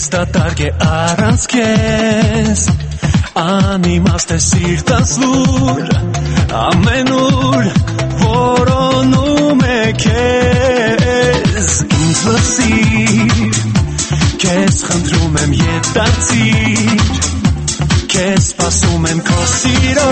դատարկ է առանց քեզ անիմաստ է սիրտս լուր ամենուր որոնում է քեզ ինձ լսիր քեզ խնդրում եմ ետ դարձիր քեզ սպասում եմ քո սիրո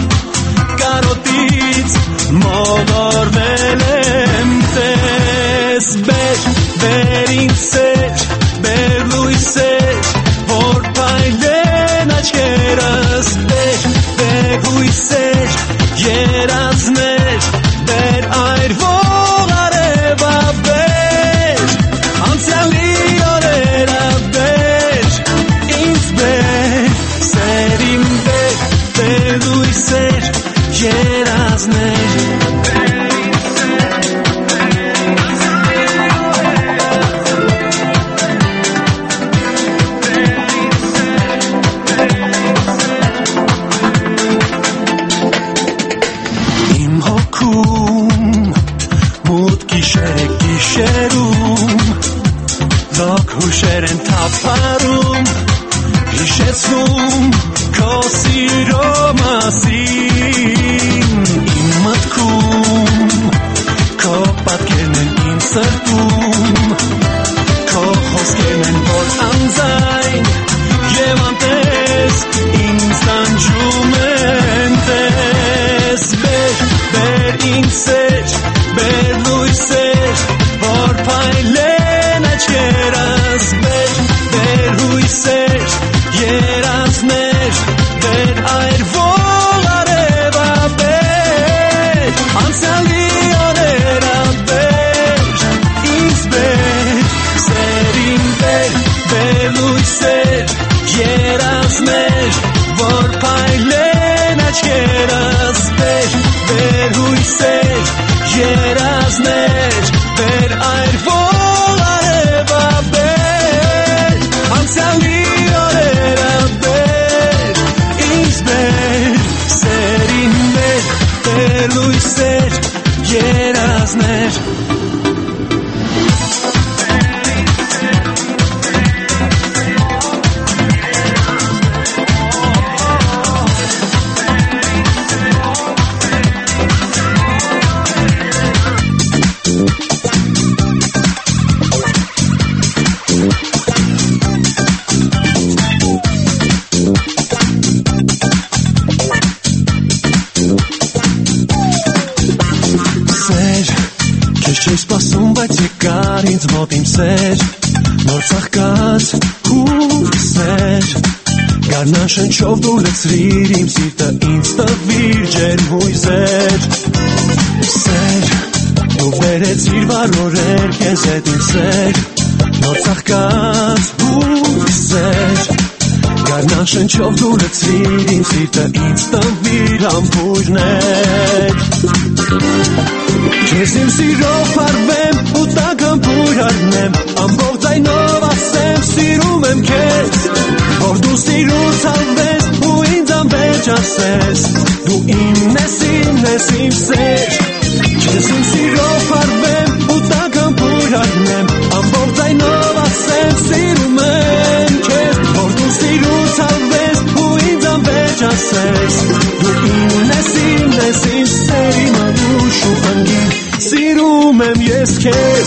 կարոտից մոլորվել եմ տես բեր ինձ սեր բեր լույսեր որ պայլեն աչքերս բեր հույսեր երազներ բեր այրվող արևա բեր անցյալի օրերը բեր ինձ բեր սերիմ բեր լույսեր երազներ Հուշեր են թափարում հիշեցնում քո սիրո մասին իմ մտքում քո պատկերն են իմ սրտում քո խոսքերն են որ անձայն և անտես ինձ տանջում են տես բեր ինձ սեր բեր լույսեր որ փայլեն աչքերս բեր հույսեր երազներ բեր այրվող արևա բեր անցյալի օրերը բեր ինձ բեր սերին բեր լույսեր երազներ որ փայլեն աչքերս բեր հույսեր երազներ բեր այրվող արևա բեր անցյալի օրերը բեր ինձ բեր սերին բեր լույսեր երազներ Սպասում բայց եկար ինձ մոտ իմ սեր նոր ծաղկած հույսեր գարնան շնչով դու լցրիր իմ սիրտը ինձ տվիր ջերմ հույսեր սեր դու բերեցիր վարորել քեզ հետ իմ սեր նոր ծաղկած հույսեր գարնան շնչով դու լցրիր իմ սիրտը ինձ տվիր ամպուրներ Քեզ իմ սիրով պարվեմ ու տագամպուր արնեմ ամբող ձայնով ասեմ սիրում եմ քեզ որ դու սիրուց անվես ու ինձ անվեջ ասես դու իմն ես իմ սեր Քեզ իմ սիրով պարվեմ ու տագամպուր արնեմ ամբող ձայնով ասեմ սիրում եմ քեզ որ դու սիրուց անվես ու ինձ անվեջ ասես դու իմն ես իմ սեր իմ անուշ ու անգին Սիրում եմ ես քեզ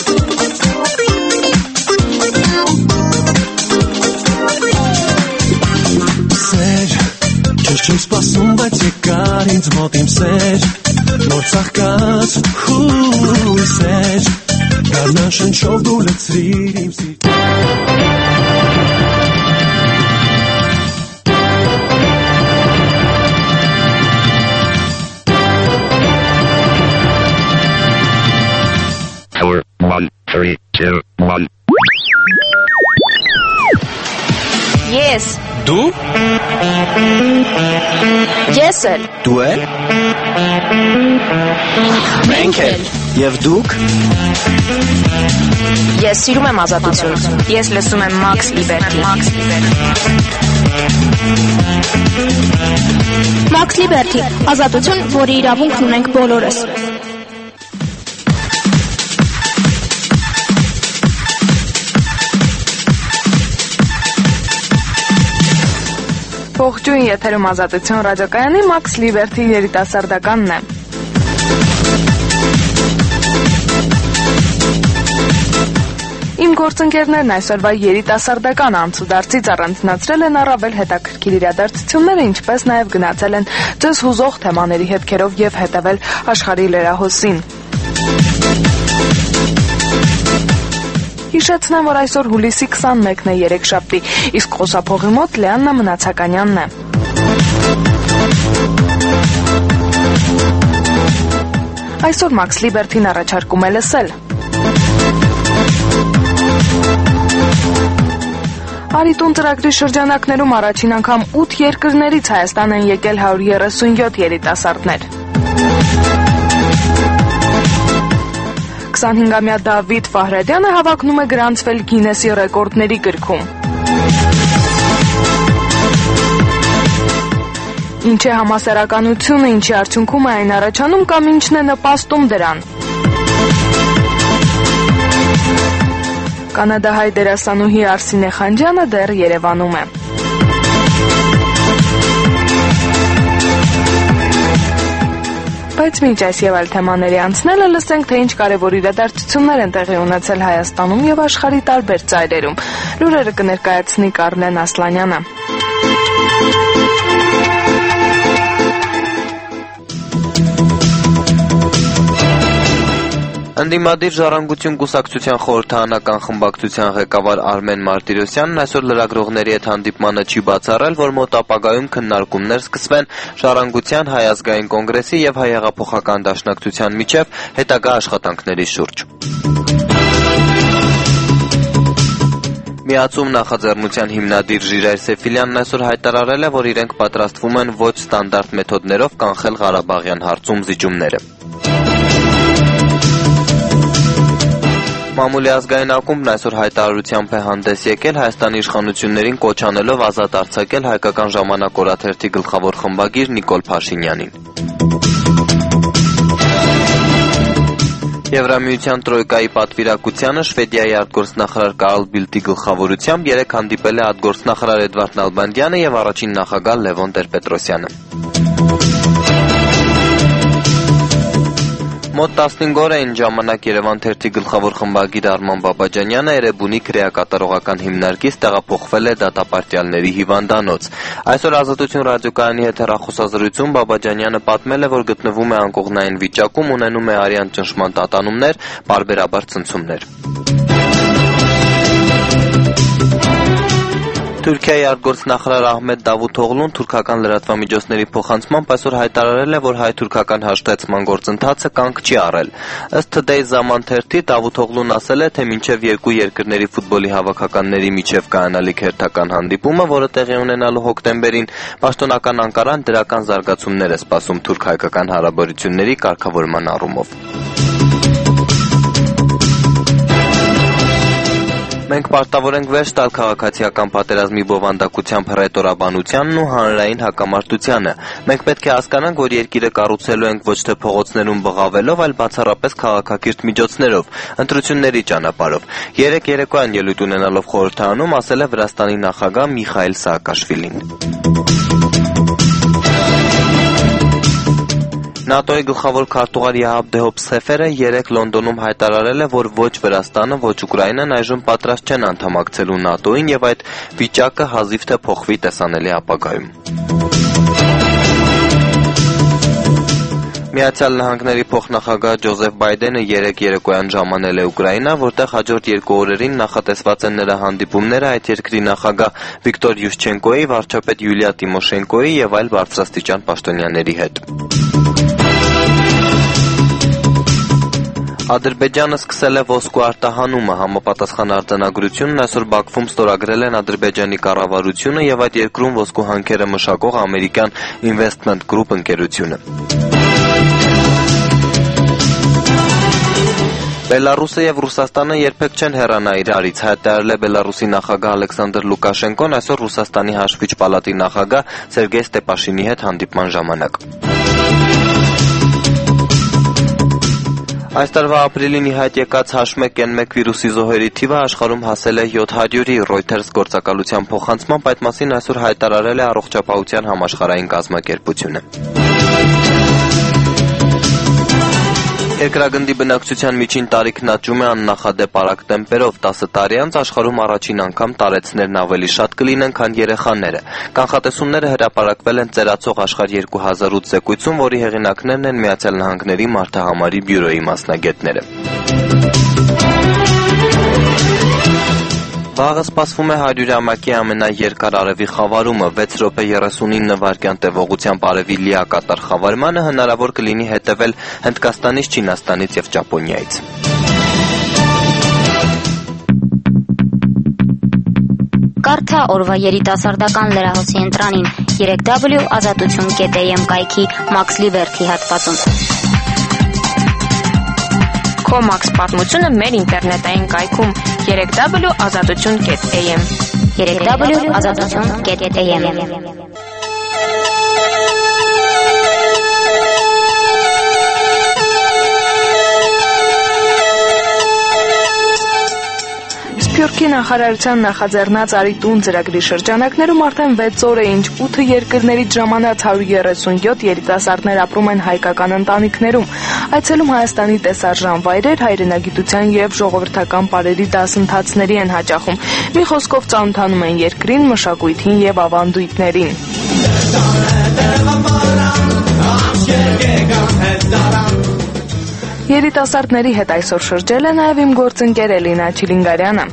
Սեր Քեզ չեմ սպասում բայց եկար ինձ մոտ իմ սեր Նոր ծաղկած հույսեր Գարնան շնչով դու լցրիր իմ սիրտ One, three, two, one. Yes. Դու? Ես էլ։ Դու էլ։ Մենք էլ։ Եվ դուք։ Ես սիրում եմ ազատություն։ Ես լսում եմ Max Liberty։ Max Liberty, ազատություն, որի իրավունքն ունենք բոլորս։ Ողջույն, եթերում Ազատություն ռադիոկայանի Max Liberty երիտասարդականն է։ Իմ գործընկերներն այսօրվա երիտասարդական անցուդարձից առանձնացրել են առավել հետաքրքիր իրադարձությունները, ինչպես նաև գնացել են ձեզ հուզող թեմաների հետքերով եւ հետևել աշխարհի լրահոսին։ Հիշեցնեմ, որ այսօր հուլիսի 21-ն է, երեքշաբթի, իսկ խոսափողի մոտ Լեաննա Մնացականյանն է։ Այսօր Max Liberty-ն առաջարկում է լսել Արիտուն ծրագրի շրջանակներում առաջին անգամ 8 երկրներից Հայաստան են եկել 137 երիտասարդներ։ 25-ամյա Դավիթ Ֆահրադյանը հավակնում է գրանցվել Գինեսի ռեկորդների գրքում։ Ինչ է համասեռականությունը, ինչի արդյունքում է այն առաջանում կամ ինչն է նպաստում դրան։ Կանադահայ դերասանուհի Արսինե Խանջյանը դեռ Երևանում է։ Բայց մինչ այս եւ այլ թեմաների անցնելը լսենք, թե ինչ կարևոր իրադարձություններ են տեղի ունեցել Հայաստանում եւ աշխարհի տարբեր ծայրերում։ Լուրերը կներկայացնի Կարլեն Ասլանյանը։ Ընդդիմադիր ժառանգություն կուսակցության խորհրդարանական խմբակցության ղեկավար Արմեն Մարտիրոսյանն այսօր լրագրողների հետ հանդիպմանը չի բացառել, որ մոտ ապագայում քննարկումներ սկսվեն ժառանգության Հայ ազգային կոնգրեսի եւ Հայ հեղափոխական դաշնակցության միջև հետագա աշխատանքների շուրջ։ Միացում նախաձեռնության հիմնադիր Ժիրայր Սեֆիլյանն այսօր հայտարարել է, որ իրենք պատրաստվում են ոչ ստանդարտ մեթոդներով կանխել Ղարաբաղյան հարցում զիջումները։ Մամուլի ազգային ակումբն այսօր հայտարարությամբ է հանդես եկել Հայաստանի իշխանություններին կոչ անելով ազատ արձակել հայկական ժամանակ օրաթերթի գլխավոր խմբագիր Նիկոլ Փաշինյանին։ Եվրամիության տրոյկայի պատվիրակությանը Շվեդիայի արտգործնախարար Կարլ Բիլդի գլխավորությամբ երեկ հանդիպել է արտգործնախարար Էդվարդ Նալբանդյանը եւ առաջին նախագահ Լևոն Տեր-Պետրոսյանը։ Մոտ 15 օր է այն ժամանակ Երևան թերթի գլխավոր խմբագիր Արման Բաբաջանյանը Էրեբունի քրեակատարողական հիմնարկից տեղափոխվել է դատապարտյալների հիվանդանոց։ Այսօր Ազատություն ռադիոկայանի հետ հեռախոսազրույցում Բաբաջանյանը պատմել է, որ գտնվում է անկողնային վիճակում, ունենում է արյան ճնշման տատանումներ, պարբերաբար ցնցումներ։ Թուրքիայի արտգործնախարար Ահմեդ Դավութօղլուն թուրքական լրատվամիջոցների փոխանցմամբ այսօր հայտարարել է, որ հայ-թուրքական հաշտեցման գործընթացը կանգ չի առել։ Ըստ Today's Zaman թերթի Դավութօղլուն ասել է, թե մինչև երկու երկրների ֆուտբոլի հավաքականների միջև կայանալիք հերթական հանդիպումը, որը տեղի ունենալու հոկտեմբերին, պաշտոնական Անկարան դրական զարգացումներ է սպասում թուրք-հայկական հարաբերությունների կարգավորման առումով։ Մենք պարտավոր ենք վերջ տալ քաղաքացիական պատերազմի բովանդակությամբ հռետորաբանությանն ու հանրային հակամարտությանը։ Մենք պետք է հասկանանք, որ երկիրը կառուցելու ենք ոչ թե փողոցներում բղավելով, այլ բացառապես քաղաքակիրթ միջոցներով, ընտրությունների ճանապարհով։ Երեկ երեկոյան ելույթ ունենալով խորհրդարանում ասել է Վրաստանի նախագահ Միխայիլ Սաակաշվիլին։ ՆԱՏՕ-ի գլխավոր քարտուղար Յահավ Դեհոբ Սեֆերը երեկ Լոնդոնում հայտարարել է, որ ոչ Վրաստանը, ոչ Ուկրաինան այժմ պատրաստ չեն անդամակցելու ՆԱՏՕ-ին եւ այդ վիճակը հազիվ թե փոխվի տեսանելի ապագայում։ Միացյալ Նահանգների փոխնախագահ Ջոզեֆ Բայդենը երեկ երեկոյան ժամանել է Ուկրաինա, որտեղ հաջորդ 2 օրերին նախատեսված են նրա հանդիպումները այդ երկրի նախագահ Վիկտոր Յուշչենկոյի, վարչապետ Յուլիա Տիմոշենկոյի եւ այլ բարձրաստիճան պաշտոնյաների հետ։ Ադրբեջանը սկսել է ոսկու արտահանումը, համապատասխան արձանագրությունն այսօր Բաքվում ստորագրել են Ադրբեջանի կառավարությունը եւ այդ երկրում ոսկու հանքերը մշակող ամերիկյան Investment Group ընկերությունը։ Բելարուսը եւ Ռուսաստանը երբեք չեն հեռանա իրարից, հայտարարել է Բելարուսի նախագահ Ալեքսանդր Լուկաշենկոն այսօր Ռուսաստանի հաշվիչ պալատի նախագահ Սերգեյ Ստեպաշինի հետ հանդիպման ժամանակ։ Այս տարվա ապրիլին ի հայտ եկած H1N1 վիրուսի զոհերի թիվը աշխարհում հասել է 700-ի։ Reuters գործակալության փոխանցմամբ այդ մասին այսօր հայտարարել է Առողջապահության համաշխարհային կազմակերպությունը։ Երկրագնդի բնակչության միջին տարիքն աճում է աննախադեպ արագ տեմպերով։ 10 տարի անց աշխարհում առաջին անգամ տարեցներն ավելի շատ կլինեն, քան երեխաները։ Կանխատեսումները հրապարակվել են ծերացող աշխարհ 2008 զեկույցում, որի հեղինակներն են Միացյալ Նահանգների մարդահամարի բյուրոյի մասնագետները։ Վաղը սպասվում է 100-ամյակի ամենաերկար արևի խավարումը։ 6 րոպե 39 վայրկյան տևողությամբ արևի լիակատար խավարմանը հնարավոր կլինի հետևել Հնդկաստանից, Չինաստանից եւ Ճապոնիայից։ Կարդա օրվա երիտասարդական լրահոսի ընտրանին 3w.azatutun.am կայքի Max Liber-ի հատվածում։ Քո Max պատմությունը մեր ինտերնետային կայքում 3w.azatutun.am 3w.azatutun.am Սփյուռքի նախարարության նախաձեռնած «Արի տուն» ծրագրի շրջանակներում արդեն 6 օր է, ինչ 8 երկրներից ժամանած 137 երիտասարդներ ապրում են հայկական ընտանիքներում։ Այցելում Հայաստանի տեսարժան վայրեր հայրենագիտության եւ ժողովրդական պարերի դասընթացների են հաճախում։ Մի խոսքով ծանոթանում են երկրին, մշակույթին եւ ավանդույթներին։ Երիտասարդների հետ այսօր շրջել է նաև իմ գործընկեր Էլինա Չիլինգարյանը։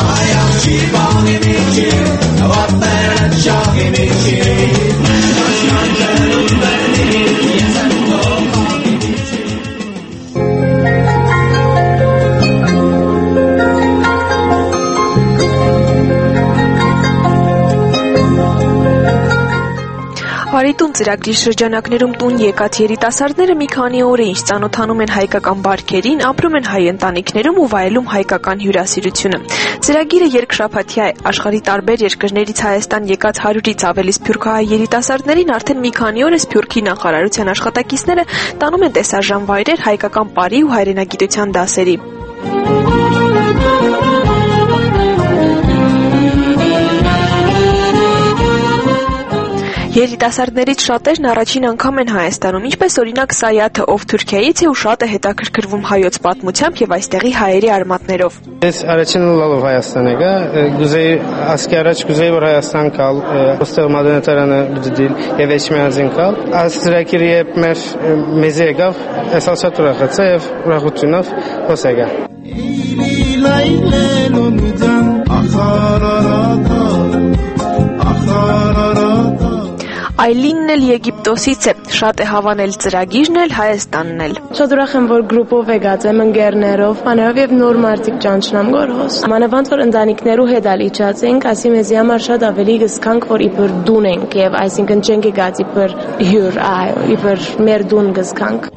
Արի տուն ծրագրի շրջանակներում տուն եկած երիտասարդները մի քանի օր է ինչ ծանոթանում են հայկական բարքերին, ապրում են հայ ընտանիքներում ու վայելում հայկական հյուրասիրությունը։ Ծրագիրը երկշաբաթյա է։ Աշխարհի տարբեր երկրներից Հայաստան եկած 100-ից ավելի սփյուռքահայ երիտասարդներին արդեն մի քանի օր է Սփյուռքի նախարարության աշխատակիցները տանում են տեսարժան վայրեր հայկական պարի ու հայրենագիտության դասերի։ Երիտասարդներից շատերն առաջին անգամ են Հայաստանում, ինչպես օրինակ Սայաթը, ով Թուրքիայից է ու շատ է հետաքրքրվում հայոց պատմությամբ եւ այստեղի հայերի արմատներով։ Ես առաջին լալով Հայաստան եկա, գուզեի ասկի առաջ գուզեի որ Հայաստան կալ, ոստեղ մադենատարանը բդիլ եւ էջմիածին կալ։ Այս ծրագիրը երբ մեզ եկավ, ես ասած ուրախացա եւ ուրախությունով հոսեգա։ Այլինն էլ Եգիպտոսից է, շատ է հավանել ծրագիրն էլ, Հայաստանն էլ։ Շատ ուրախ եմ, որ գրուպով եկած եմ ընկերներով, բաներով եւ նոր մարդիկ ճանչնամ գորհոս։ Մանավանդ որ ընտանիքներու հետ ալիճած ենք, ասի մեզի համար շատ ավելի գսկանք, որ իբր դուն ենք եւ այսինքն չենք եկած իբր հյուր, այո, իբր մեր դուն գսկանք։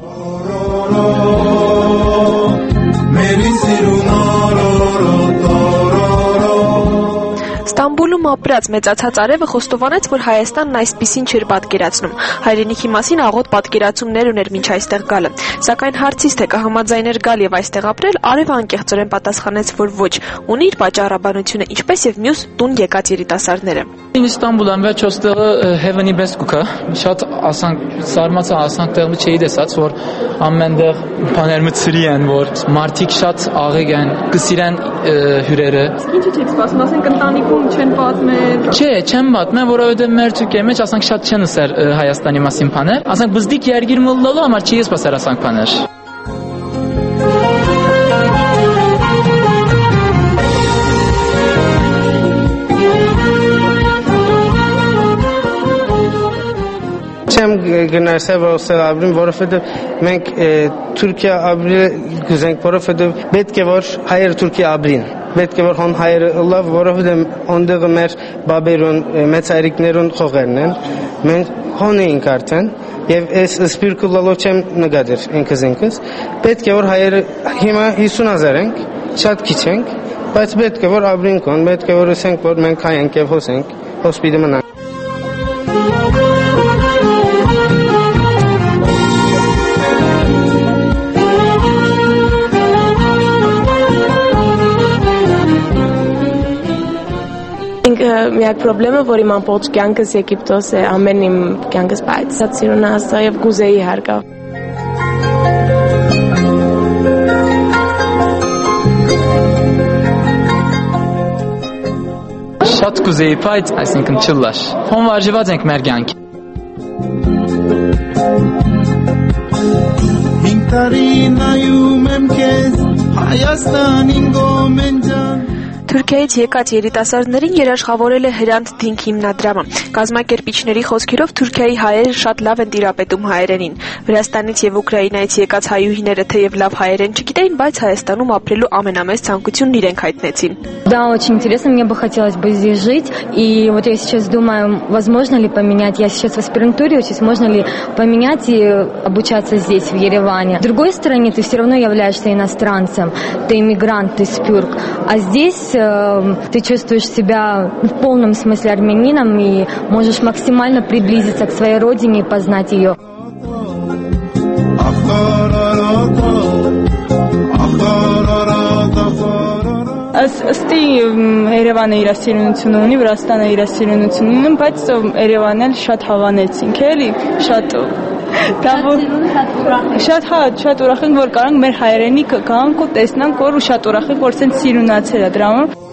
Ստամբուլում ապրած մեծացած արևը խոստովանեց, որ Հայաստանն այսպիսին չէր պատկերացնում։ Հայրենիքի մասին աղոտ պատկերացումներ ուներ մինչ այստեղ գալը։ Սակայն հարցից թե կհամաձայներ գալ եւ այստեղ ապրել, արևը անկեղծորեն պատասխանեց, որ ոչ, ունի իր պատճառաբանությունը, ինչպես եւ մյուս տուն եկած երիտասարդները։ Ստամբուլան վերջ ոստեղը heaven-ի best cook-ը, շատ ասանք սարմացա ասանք տեղը չէի տեսած, որ ամենտեղ բաներ մցրի են, որ մարդիկ շատ աղեկ են, կսիրեն հյուրերը։ Ինչի՞ չեք սպասում, ասենք ընտանիքում չեն պատմել։ Չէ, չեմ պատմել, որովհետեւ մեր ցուկի մեջ ասանք շատ չեն ասեր Հայաստանի մասին բաներ։ Ասանք բզդիկ երգիր մլլալու համար չի սպասեր ասանք բաներ։ Չեմ գնացել ոստեղ ապրեմ, որովհետեւ մենք Թուրքիա ապրել գուզենք, որովհետեւ պետք է որ հայերը Թուրքիա ապրին։ Պետք է որ հոն հայերը լավ, որովհետեւ ոնդեղը մեր բաբերուն, մեծ հայրիկներուն խողերն են։ Մենք հոն էինք արդեն եւ այս սպիրկու լալով չեմ նկատել ինքս։ Պետք է որ հայերը հիմա 50,000 ենք, շատ քիչ ենք, բայց պետք է որ ապրենք, պետք է որ ասենք որ մենք հայ ենք եւ հոսենք, հոսպիտը մնանք։ Միակ խնդրեմը, որ իմ ամբողջ կյանքս Եգիպտոս է, ամեն իմ կյանքս բայց սիրուն Աստծո եւ գուզեի հարգալ։ Շատ կուզեի բայց, այսինքն չլաշ։ Հոնվարժված ենք մեր կյանքի։ Ինտարի նայում եմ քեզ Հայաստանին գոմենջան Թուրքիայից եկած երիտասարդներին երաշխավորել է Հրանտ Դինք հիմնադրամը։ Կազմակերպիչների խոսքերով Թուրքիայի հայերը շատ լավ են տիրապետում հայերենին։ Վրաստանից եւ Ուկրաինայից եկած հայուհիները թեև լավ հայերեն չգիտեին, բայց Հայաստանում ապրելու ամենամեծ ցանկությունն իրենք հայտնեցին։ Да, очень интересно, мне бы хотелось бы здесь жить. И вот я сейчас думаю, возможно ли поменять, я сейчас в аспирантуре учусь, можно ли поменять и обучаться здесь, в Ереване. С другой стороны, ты все равно являешься иностранцем, ты иммигрант, ты спюрк. А здесь ты чувствуешь себя в полном смысле армянином и можешь максимально приблизиться к своей родине и познать ее. Ըստ Երևանը իր սիրունությունը ունի, Վրաստանը իր սիրունությունը ունի, բայց Երևանն էլ շատ հավանեցինք, էլի, շատ շատ ուրախ ենք, որ կարանք մեր հայերենի գանք ու տեսնանք, որ շատ ուրախ ենք, որ սենց սիրունացել է դրա համար։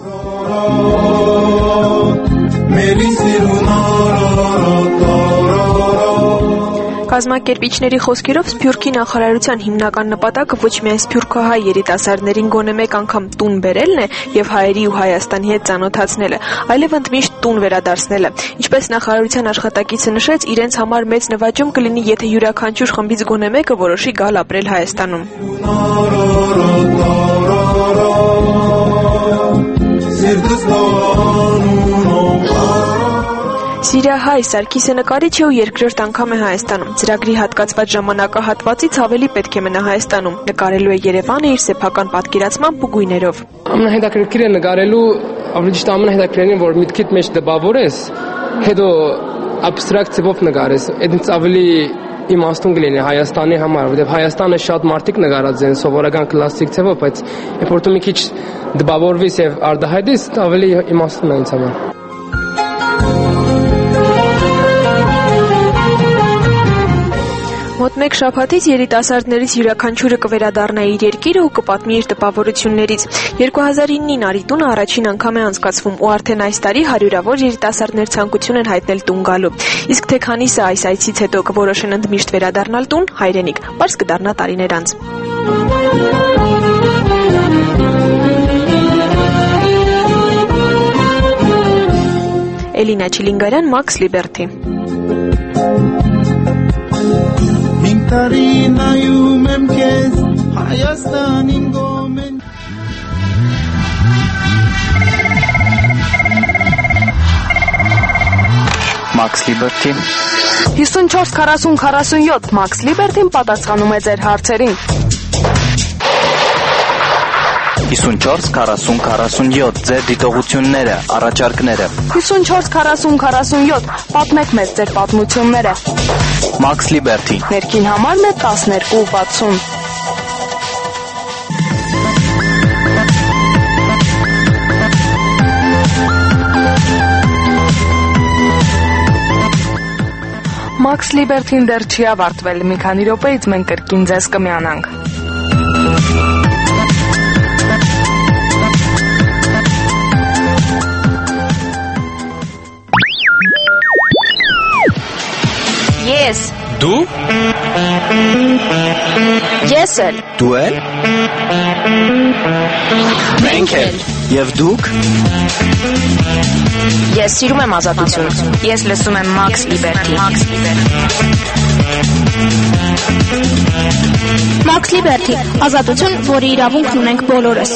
Կազմակերպիչների խոսքերով Սփյուռքի նախարարության հիմնական նպատակը ոչ միայն սփյուռքահայ երիտասարդներին գոնե մեկ անգամ տուն բերելն է եւ հայերի ու Հայաստանի հետ ծանոթացնելը, այլև ընդմիշտ տուն վերադարձնելը։ Ինչպես նախարարության աշխատակիցը նշեց, իրենց համար մեծ նվաճում կլինի, եթե յուրաքանչյուր խմբից գոնե մեկը որոշի գալ ապրել Հայաստանում։ Սիրիահայ Սարգիսը նկարիչ է ու երկրորդ անգամ է Հայաստանում։ Ծրագրի հատկացված ժամանակահատվածից ավելի պետք է մնա Հայաստանում։ Նկարելու է Երևանը իր սեփական պատկերացմամբ ու գույներով։ Ամենահետաքրքիր է նկարելու, ավելի ճիշտ ամենահետաքրքիրն է, որ միտքիդ մեջ դպավորես, հետո աբստրակտ ձևով նկարես։ Այդից ավելի իմաստուն կլինի Հայաստանի համար, որովհետև Հայաստանը շատ մարդիկ նկարած են սովորական կլասիկ ձևով, բայց երբ որ դու մի քիչ դպավորվես եւ արտահայտես, ավելի իմաստուն է ինձ համար։ Մոտ մեկ շաբաթից երիտասարդներից յուրաքանչյուրը կվերադառնա իր երկիրը ու կպատմի իր տպավորություններից։ 2009-ին Արիտունը առաջին անգամ է անցկացվում ու արդեն այս տարի հարյուրավոր երիտասարդներ ցանկություն են հայտնել տուն գալու։ Իսկ թե քանիսը այս այցից հետո կորոշեն ընդմիշտ վերադառնալ տուն, հայրենիք, պարզ կդառնա տարիներ անց։ Էլինա Չիլինգարյան, Մաքս Լիբերթի։ Ինտարի նայում եմ քեզ Հայաստանին գոմեն Մաքս Լիբերթի 54-40-47 Մաքս Լիբերթին պատասխանում է ձեր հարցերին 54-40-47 ձեր դիտողությունները, առաջարկները 54-40-47 պատմեք մեզ ձեր պատմությունները Մաքս Լիբերթի Ներքին համարն է 12-60 Մաքս Լիբերթին դեռ չի ավարտվել, մի քանի րոպեից մենք կրկին ձեզ կմիանանք։ Ես Դու Ես էլ Դու էլ Մենք էլ Եվ դուք Ես սիրում եմ ազատություն Ես լսում եմ Մաքս Լիբերթի Մաքս Լիբերթի ազատություն, որի իրավունքն ունենք բոլորս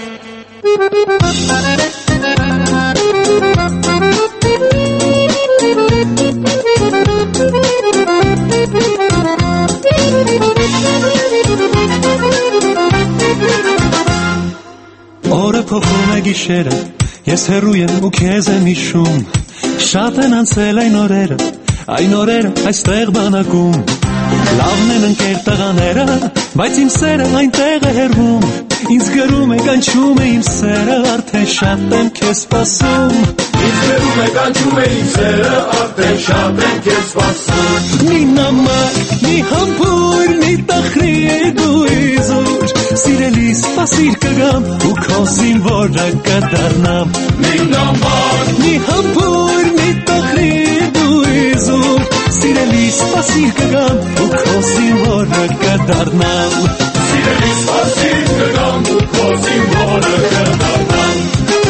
Օրը փոխում է գիշերը Ես հեռու եմ ու քեզ եմ հիշում Շատ են անցել այն օրերը այստեղ բանակում Լավն են ընկեր տղաները Բայց իմ սերը այնտեղ է հեռվում Ինձ գրում է կանչում է իմ սերը Արդեն շատ եմ քեզ սպասում Ինձ վերում է կանչում է իմ սերը, արդեն շատ են քեզ սպասում։ Մի նամակ, մի համբույր, մի տխրի դու իզուր, սիրելի սպասիր կգամ ու քո զինվորը կդառնամ։ Մի նամակ, մի համբույր, մի տխրի դու իզուր, սիրելի սպասիր կգամ ու քո զինվորը կդառնամ։ Սիրելի սպասիր կգամ ու քո զինվորը կդառնամ։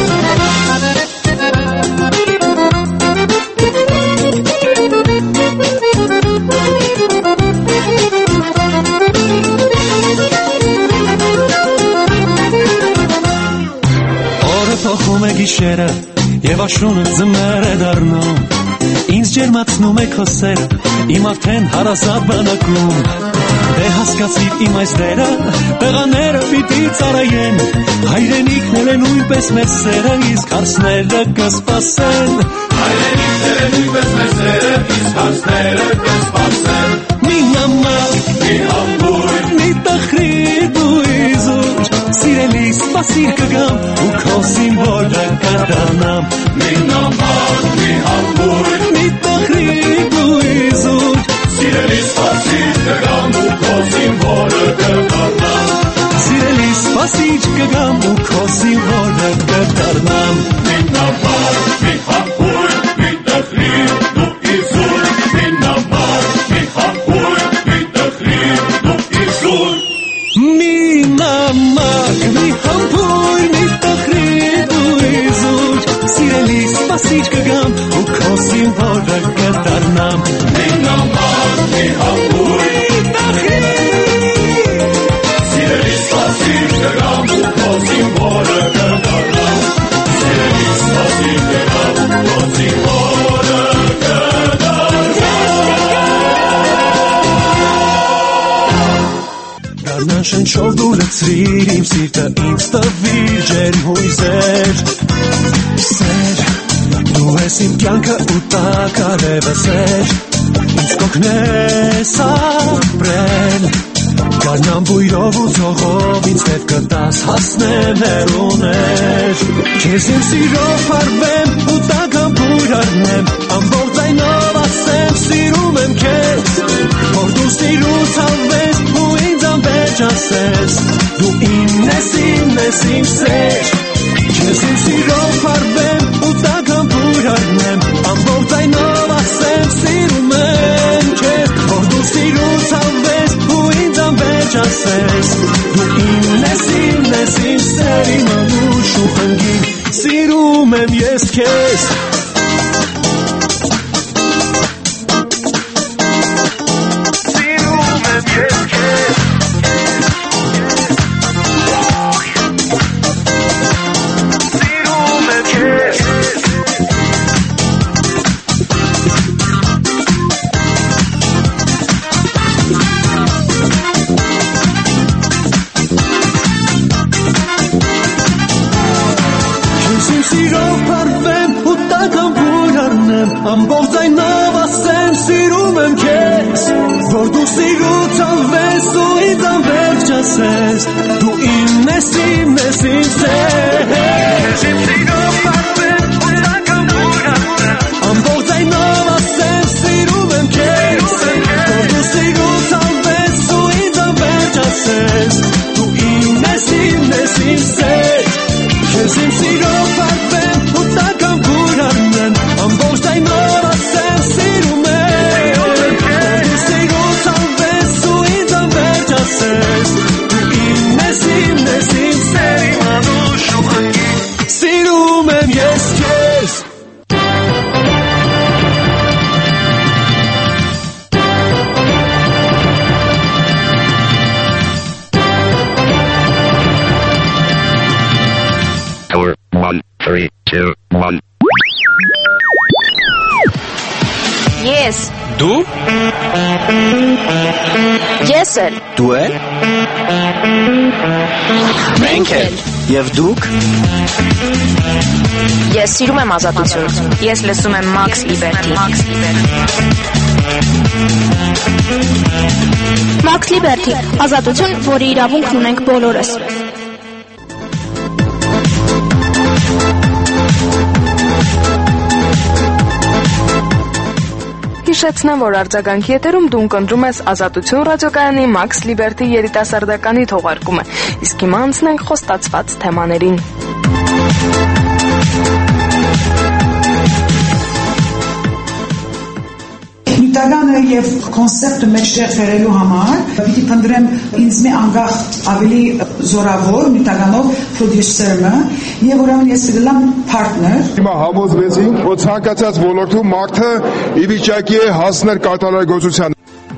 Փոխում է գիշերը եւ աշունը ձմեռ է դառնում, ինձ ջերմացնում է քո սերը, իմ արդեն հարազատ բանակում։ Դե հասկացիր իմ այս դերը, տղաները պիտի ծառայեն, հայրենիքն էլ նույնպես մեր սերը, իսկ հարցները կսպասեն։ Հայրենիքն էլ նույնպես մեր սերը, իսկ հարցները կսպասեն։ Մի նամակ, մի համբույր, մի տխրի դու իզուր, սիրելի սպասիր կգամ ու քո զինվորը կդառնամ։ Մի նամակ, մի համբույր, մի տխրի դու իզուր, սիրելի սպասիր կգամ ու քո զինվորը կդառնամ։ Սիրելի սպասիր կգամ ու քո զինվորը կդառնամ։ Մի նամակ, մի համբույր, մի տխրի դու իզուր, մի նամակ, մի համբույր, մի տխրի դու իզուր։ Մի նամակ, մի համբույր, մի տխրի դու իզուր, սիրելի սպասիր կգամ ու քո զինվորը կդառնամ։ Մի նամակ, մի համբույր, մի տխրի, սիրելի սպասիր կգամ ու քո զինվորը կդառնամ։ Սիրելի սպասիր կգամ ու քո զինվորը Դառնան շնչով դու լցրիր իմ սիրտը, ինձ տվիր ջերմ հույզեր։ Սեր, դու ես իմ կյանքը ու տակարևը սեր, ինձ կօգնես ապրել, գարնան բույրով ու ցողով ինձ հետ կտաս հասնեմ հեռուներ։ Քեզ իմ սիրով փարվեմ ու տագան բույր առնեմ, ամբողջ ձայնով ասեմ սիրում եմ քեզ, որ դու սիրուց հավես ու ինձ անվերջ ասես, դու իմն ես, իմ սեր։ Քեզ իմ սիրով փարվեմ ու տագան բույր առնեմ, ամբողջ ձայնով ասեմ սիրում եմ քեզ, որ դու սիրուց հավես ու ինձ անվերջ ասես, դու իմն ես, իմ սեր, իմ անուշ ու խնգին, սիրում եմ ես քեզ։ Ամբողջ ձայնով ասեմ սիրում եմ քեզ, որ դու սիրուց անվես ու ինձ անվերջ ասես, դու իմն ես, իմ սեր։ Քեզ իմ սիրով փարվեմ ու տագան բույր առնեմ, ամբողջ ձայնով ասեմ սիրում եմ քեզ, որ դու սիրուց անվես ու ինձ անվերջ ասես, դու իմն ես, իմ սեր։ Քեզ իմ սիրով փարվեմ ու տագան բույր առնեմ, ամբողջ ձայնով ասեմ սիրում եմ, որ դու սիրուց անվես ու ինձ անվերջ ասես, դու իմն ես, իմ սեր, իմ անուշ ու խնգին, սիրում եմ ես քեզ։ Four, 1, 3, 2, 1. Ես Դու Ես էլ Դու էլ Մենք էլ Եվ դուք Ես սիրում եմ ազատություն Ես լսում եմ Max Liberty Max Liberty ազատություն, որի իրավունքն ունենք բոլորս Հիշեցնեմ, որ արձագանքի եթերում դու ընկնդրում ես Ազատություն ռադիոկայանի Max Liberty երիտասարդականի թողարկումը, իսկ հիմա անցնենք խոստացված թեմաներին։ Միտականը եւ կոնցեպտը մեջտեղ ֆերելու համար պիտի փնտրեմ ինձ մի անգախ ավելի զորավոր միտականով պրոդյուսերը եւ ուրեմն ես գտամ partner։ Հիմա համոզվեցինք, որ ցանկացած ոլորտում մարդը ի վիճակի է հասնել կատարելագործության։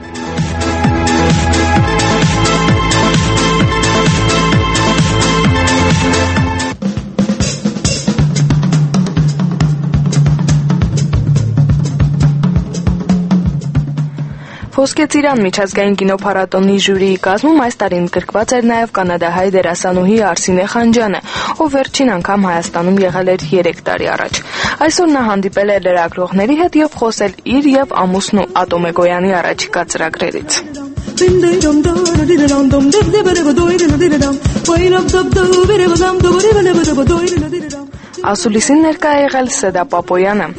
Ոսկե ծիրան միջազգային կինոփառատոնի ժյուրիի կազմում այս տարի ընդգրկված էր նաև կանադահայ դերասանուհի Արսինե Խանջյանը, ով վերջին անգամ Հայաստանում եղել էր 3 տարի առաջ։ Այսօր նա հանդիպել է լրագրողների հետ եւ խոսել իր եւ ամուսնու Ատոմե Գոյանի առաջիկա ծրագրերից։ Ասուլիսին ներկա է եղել Սեդա Պապոյանը։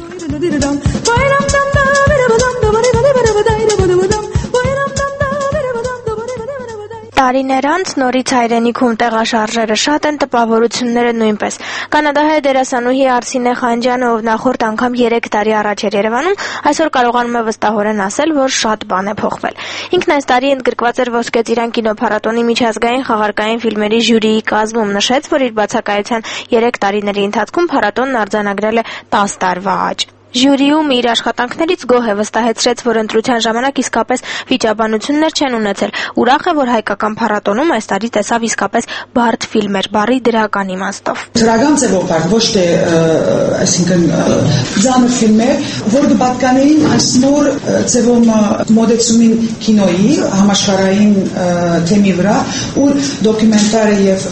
Տարիներ անց նորից հայրենիքում տեղաշարժերը շատ են, տպավորությունները նույնպես։ Կանադահայ դերասանուհի Արսինե Խանջյանը, ով նախորդ անգամ 3 տարի առաջ էր Երևանում, այսօր կարողանում է վստահորեն ասել, որ շատ բան է փոխվել։ Ինքն այս տարի ընդգրկված էր Ոսկե ծիրան կինոփառատոնի միջազգային խաղարկային ֆիլմերի ժյուրիի կազմում, նշեց, որ իր բացակայության 3 տարիների ընթացքում փառատոնն արձանագրել է 10 տարվա աճ։ Ժյուրիում իր աշխատանքներից գոհ է, վստահեցրեց, որ ընտրության ժամանակ իսկապես վիճաբանություններ չեն ունեցել։ Ուրախ է, որ հայկական փառատոնում այս տարի տեսավ իսկապես բարդ ֆիլմեր, բարի դրական իմաստով։ Դրական ձևով բարդ, ոչ թե այսինքն ծանր ֆիլմեր, որ պատկանեին այս նոր ձևով մոդեցումին կինոյի համաշխարհային թեմի վրա, ուր դոկումենտարը եւ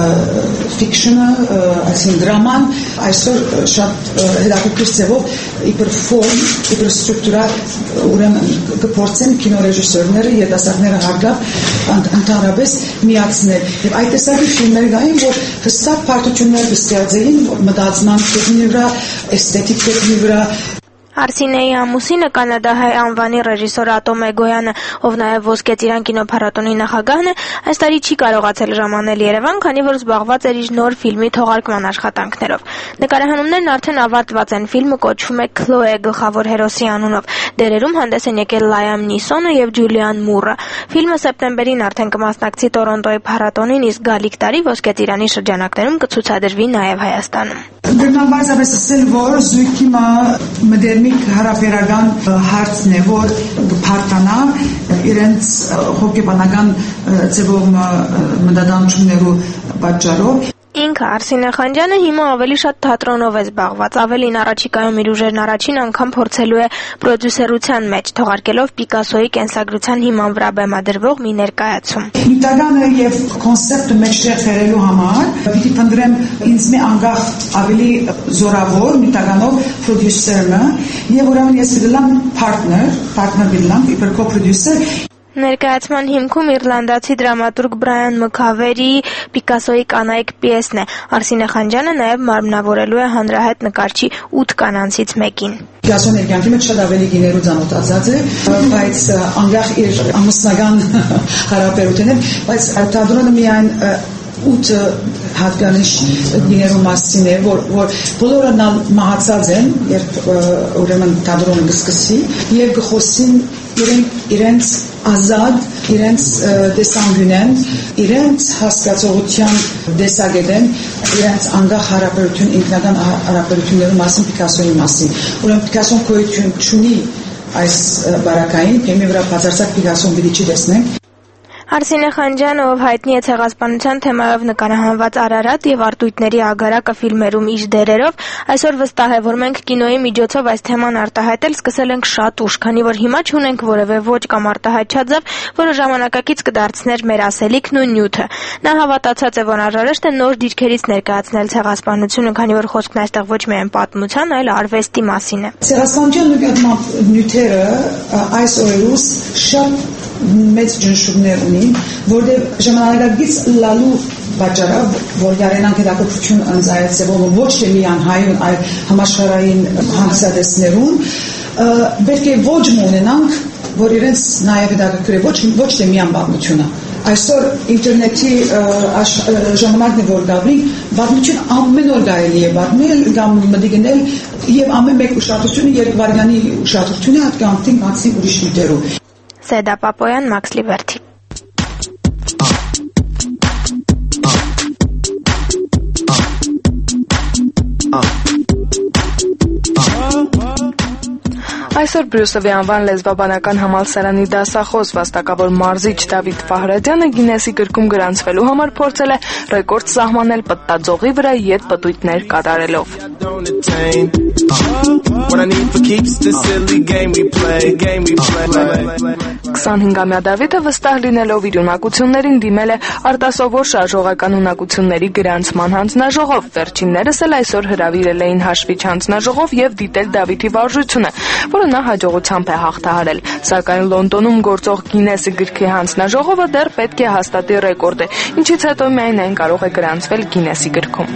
ֆիքշնը, այսինքն դրաման այսօր շատ հետաքրքիր ձևով իբր ֆորմ, իբր ստրուկտուրա ուրեմն կփորձեն կինոռեժիսորները, երիտասարդները հարգավ ընդհանրապես միացնել։ Եվ այդ տեսակի ֆիլմեր կային, որ հստակ բարդություններ կստեղծեին մտածման տեխնիկի վրա, էսթետիկ տեխնիկի վրա։ Արսինեի ամուսինը կանադահայ անվանի ռեժիսոր Ատոմե Գոյանը, ով նաև Ոսկե ծիրան կինոփառատոնի նախագահն է, այս տարի չի կարողացել ժամանել Երևան, քանի որ զբաղված էր իր նոր ֆիլմի թողարկման աշխատանքներով։ Նկարահանումներն արդեն ավարտված են, ֆիլմը կոչվում է Քլոե գլխավոր հերոսի անունով։ Դերերում հանդես են եկել Լայամ Նիսոնը եւ Ջուլիան Մուրը։ Ֆիլմը սեպտեմբերին արդեն կմասնակցի Տորոնտոյի փառատոնին, իսկ գալիք տարի Ոսկե ծիրանի շրջանակներում կցուցադրվի նաև Հայաստանում։ Գրնաբազապես ասել, որ զույգի մդերնիկ հարաբերական հարցն է, որ փարտանա իրենց հոգեբանական ձևով մտադանություններու պատճառով։ Ինքը Արսինե Խանջյանը հիմա ավելի շատ թատրոնով է զբաղված, ավելին առաջիկայում իր ուժերն առաջին անգամ փորձելու է պրոդյուսերության մեջ, թողարկելով Պիկասոյի կենսագրության հիման վրա բեմադրվող մի ներկայացում։ Միտականը եւ կոնցեպտը մեջտեղ ֆերելու համար պիտի փնտրեմ ինձ մի անգախ ավելի զորավոր միտականով պրոդյուսերը եւ ուրեմն ես գտամ partner գտամ իբր կոպրոդյուսեր։ Ներկայացման հիմքում իռլանդացի դրամատուրգ Բրայան Մքավերի Պիկասոյի կանայք պիեսն է։ Արսինե Խանջյանը նաև մարմնավորելու է հանրահայտ նկարչի 8 կանանցից մեկին։ Պիկասոն երկյանքի մեջ շատ ավելի գիներու ծանոթացած է, բայց անգախ իր ամուսնական հարաբերություններ, բայց թատրոնը միայն 8 հատկանիշ գիներու մասին է, որ բոլորը մահացած են, երբ ուրեմն թատրոնը կսկսի եւ կխոսին իրենց ազատ, իրենց տեսանկյունեն, իրենց հասկացողության տեսակետեն, իրենց անգախ հարաբերություն, ինքնական հարաբերությունների մասին, Պիկասոյի մասին։ Ուրեմն Պիկասոն գոյություն չունի այս բարակային, թեմի վրա բացարձակ Պիկասոն պիտի չտեսնենք։ Արսինե Խանջյանը, ով հայտնի է ցեղասպանության թեմայով նկարահանված Արարատ եւ Արտույտների ագարակը ֆիլմերում իր դերերով, այսօր վստահ է, որ մենք կինոյի միջոցով այս թեման արտահայտել սկսել ենք շատ ուշ, քանի որ հիմա չունենք որևէ ոճ կամ արտահայտչած ձև, որը ժամանակակից կդարձներ մեր ասելիքն ու նյութը։ Նա հավատացած է, որ անհրաժեշտ է նոր դիրքերից ներկայացնել ցեղասպանությունը, քանի որ խոսքն այստեղ ոչ միայն պատմության, այլ արվեստի մասին է։ Ցեղասպանության նյութերը այս օրերուս շատ մեծ ճնշումներ ունի, որտեղ ժամանակակից լալու պատճառով, որ յարենան հետաքրքրություն ընձայեցվող ոչ թե միայն հայուն, այլ համաշխարհային հանգստատեսներուն, պետք է ոչ ունենանք, որ իրենց նաև հետաքրքրի ոչ թե միան պատմությունը։ Այսօր ինտերնետի ժամանակն է, որ դավրի պատմություն ամեն օր կարելի է պատմել կամ մտիգնել եւ ամեն մեկ ուշադրությունը երկվարյանի ուշադրությունը հատկանտին մաքսի ուրիշ դերու։ Սեդա Պապոյան, Մաքս Լիբերթի։ Այսօր Բրյուսովի անվան լեզվաբանական համալսարանի դասախոս վաստակավոր մարզիչ Դավիթ Ֆահրադյանը Գինեսի գրքում գրանցվելու համար փորձել է ռեկորդ սահմանել պտտաձողի վրա յետ պտույտներ կատարելով։ 25-ամյա Դավիթը վստահ լինելով իր ունակություններին դիմել է արտասովոր շարժողական ունակությունների գրանցման հանձնաժողով։ Վերջիններս էլ այսօր հրավիրել էին հաշվիչ հանձնաժողով եւ դիտել Դավիթի վարժությունը, որը նա հաջողությամբ է հաղթահարել, սակայն Լոնդոնում գործող Գինեսի գրքի հանձնաժողովը դեռ պետք է հաստատի ռեկորդը, ինչից հետո միայն այն կարող է գրանցվել Գինեսի գրքում։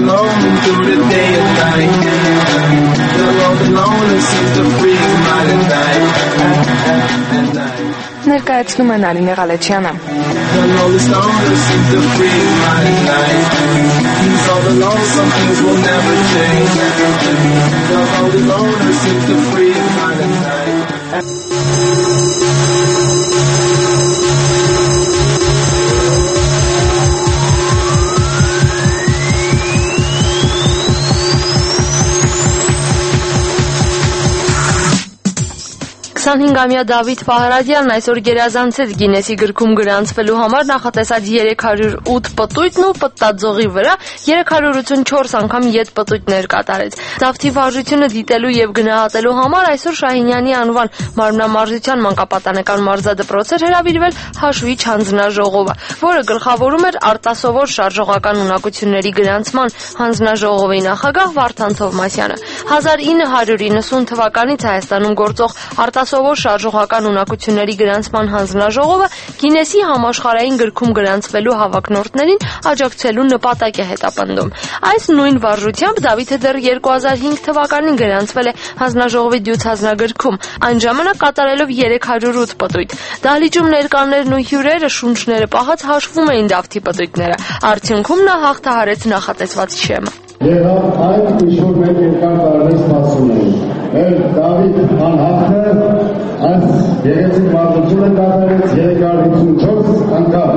Ներկայացնում է Նարինե Ղալեչյանը։ Ամյա Դավիթ Ֆահրադյանն այսօր գերազանցեց Գինեսի գրքում գրանցվելու համար նախատեսած 308 պտույտն ու պտտաձողի վրա 384 անգամ յետ պտույտներ կատարեց։ Դավթի վարժությունը դիտելու եւ գնահատելու համար այսօր Շահինյանի անվան մարմնամարզության մանկապատանեկան մարզադպրոց էր հրավիրվել հաշվիչ հանձնաժողովը, որը գլխավորում էր արտասովոր շարժողական ունակությունների գրանցման հանձնաժողովի նախագահ Վարդան Թովմասյանը։ 1990 թվականից Հայաստանում գործող արտասովոր շարժողական ունակությունների գրանցման հանձնաժողովը Գինեսի համաշխարհային գրքում գրանցվելու հավակնորդներին աջակցելու նպատակ է հետապնդում։ Այս նույն վարժությամբ Դավիթը դեռ 2005 թվականին գրանցվել է հանձնաժողովի դյուց հանձնագրքում, այն ժամանակ կատարելով 308 պտույտ։ Դահլիճում ներկաներն ու հյուրերը շունչները պահած հաշվում էին Դավթի պտույտները։ Արդյունքում նա հաղթահարեց նախատեսված շեմը։ Եղավ այդ ինչ-որ մեկ երկար տարվեց սպասում էին։ Մեր Դավիթ անհավթը այս գեղեցիկ վարժությունը կատարեց 354 անգամ։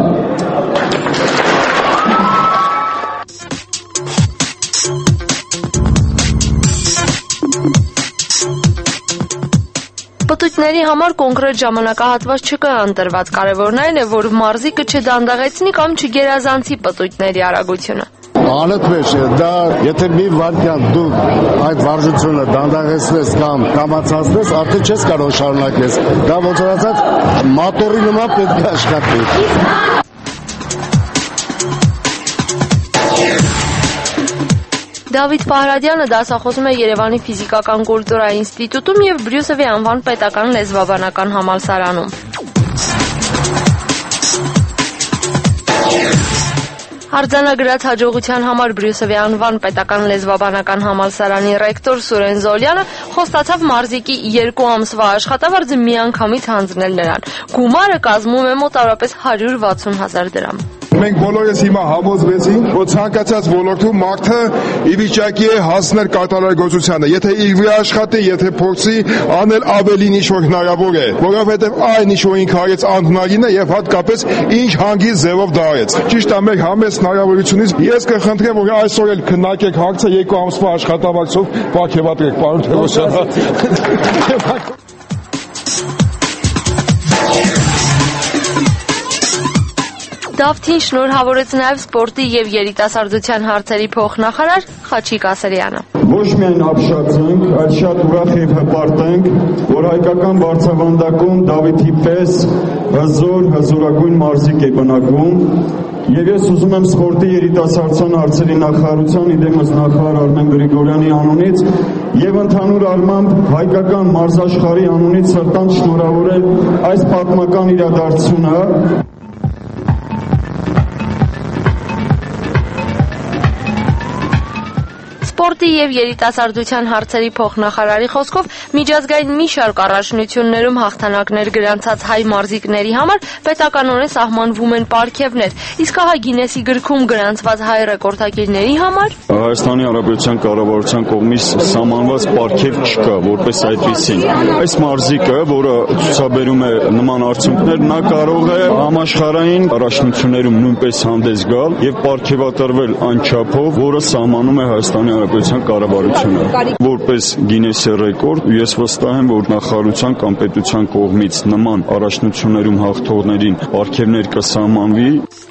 Պտույտների համար կոնկրետ ժամանակահատված չկա ընտրված, կարևորն այն է, որ մարզիկը չդանդաղեցնի կամ չգերազանցի պտույտների արագությունը։ Անընդմեջ է, դա եթե մի վարքյան դու այդ վարժությունը դանդաղեցնես կամ կամացածնես, արդեն չես կարող շարունակես։ Դա ոնց որ ասած մատորի նման պետք է աշխատի։ Դավիթ Ֆահրադյանը դասախոսում է Երևանի ֆիզիկական կուլտուրա ինստիտուտում եւ Բրյուսովի անվան պետական լեզվաբանական համալսարանում։ Արձանագրած հաջողության համար Բրյուսովի անվան պետական լեզվաբանական համալսարանի ռեկտոր Սուրեն Զոլյանը խոստացավ մարզիկի 2 ամսվա աշխատավարձը միանգամից հանձնել նրան։ Գումարը կազմում է մոտավորապես 160,000 դրամ։ Մենք բոլորս հիմա համոզվեցինք, որ ցանկացած ոլորտում մարդը ի վիճակի է հասնել կատարելագործությանը, եթե իր վրա աշխատի, եթե փորձի անել ավելին ինչ որ հնարավոր է, որովհետև այն ինչ որ ինքը արեց անհնարին է եւ հատկապես ինչ հանգիստ ձևով դա արեց։ Ճիշտ է, մեր համեստ հնարավորությունից ես կխնդրեմ, որ այսօր էլ քննարկեք հարցը 2 ամսվա աշխատավարձով պարգևատրեք, պարոն Թևոսյան։ Դավթին շնորհավորեց նաև սպորտի եւ երիտասարդության հարցերի փոխնախարար Խաչիկ Ասրյանը։ Ոչ միայն ապշած ենք, այլ շատ ուրախ եւ հպարտ ենք, որ հայկական բարձրավանդակում Դավիթի պես հզորագույն մարզիկ է բնակվում, եւ ես ուզում եմ սպորտի երիտասարդության հարցերի նախարարության իդեմս նախարար Արմեն Գրիգորյանի անունից եւ ընդհանուր առմամբ հայկական մարզաշխարհի անունից սրտանց շնորհավորել այս պատմական իրադարձությունը։ Սպորտի եւ երիտասարդության հարցերի փոխնախարարի խոսքով միջազգային մի շարք առաջնություններում հաղթանակներ գրանցած հայ մարզիկների համար պետականորեն սահմանվում են պարգևներ, իսկ հա Գինեսի գրքում գրանցված հայ ռեկորդակիրների համար Հայաստանի Հանրապետության կառավարության կողմից սահմանված պարգև չկա, որպես այդպեսին։ Այս մարզիկը, որը ցուցաբերում է նման արդյունքներ, նա կարող է համաշխարհային առաջնություններում նույնպես հանդես գալ եւ պարգևատրվել այն չափով, որը սահմանում է Հայաստանի Հանրապետության կառավարությունը։ Որպես Գինեսի ռեկորդ, ես վստահ եմ, որ նախարարության կամ պետության կողմից նման առաջնություններում հաղթողներին պարգևներ կսահմանվի։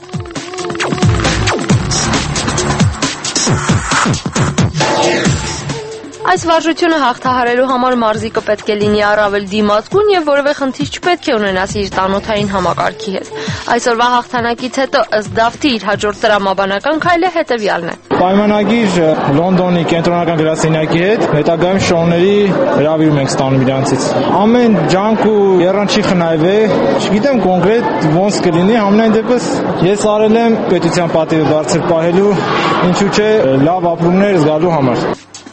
Այս վարժությունը հաղթահարելու համար մարզիկը պետք է լինի առավել դիմացկուն եւ որևէ խնդիր չպետք է ունենա իր տանոթային համակարգի հետ։ Այսօրվա հաղթանակից հետո ըստ Դավթի իր հաջորդ տրամաբանական քայլը հետեւյալն է։ Պայմանագիր Լոնդոնի կենտրոնական գրասենյակի հետ հետագայում շոուների հրավիրում ենք ստանում իրանցից։ Ամեն ջանք ու եռան չի խնայվե, չգիտեմ կոնկրետ ոնց կլինի, համենայն դեպս ես արել եմ պետության պատիվը բարձր պահելու, ինչու՞ չէ լավ ապրումներ զգալու համար։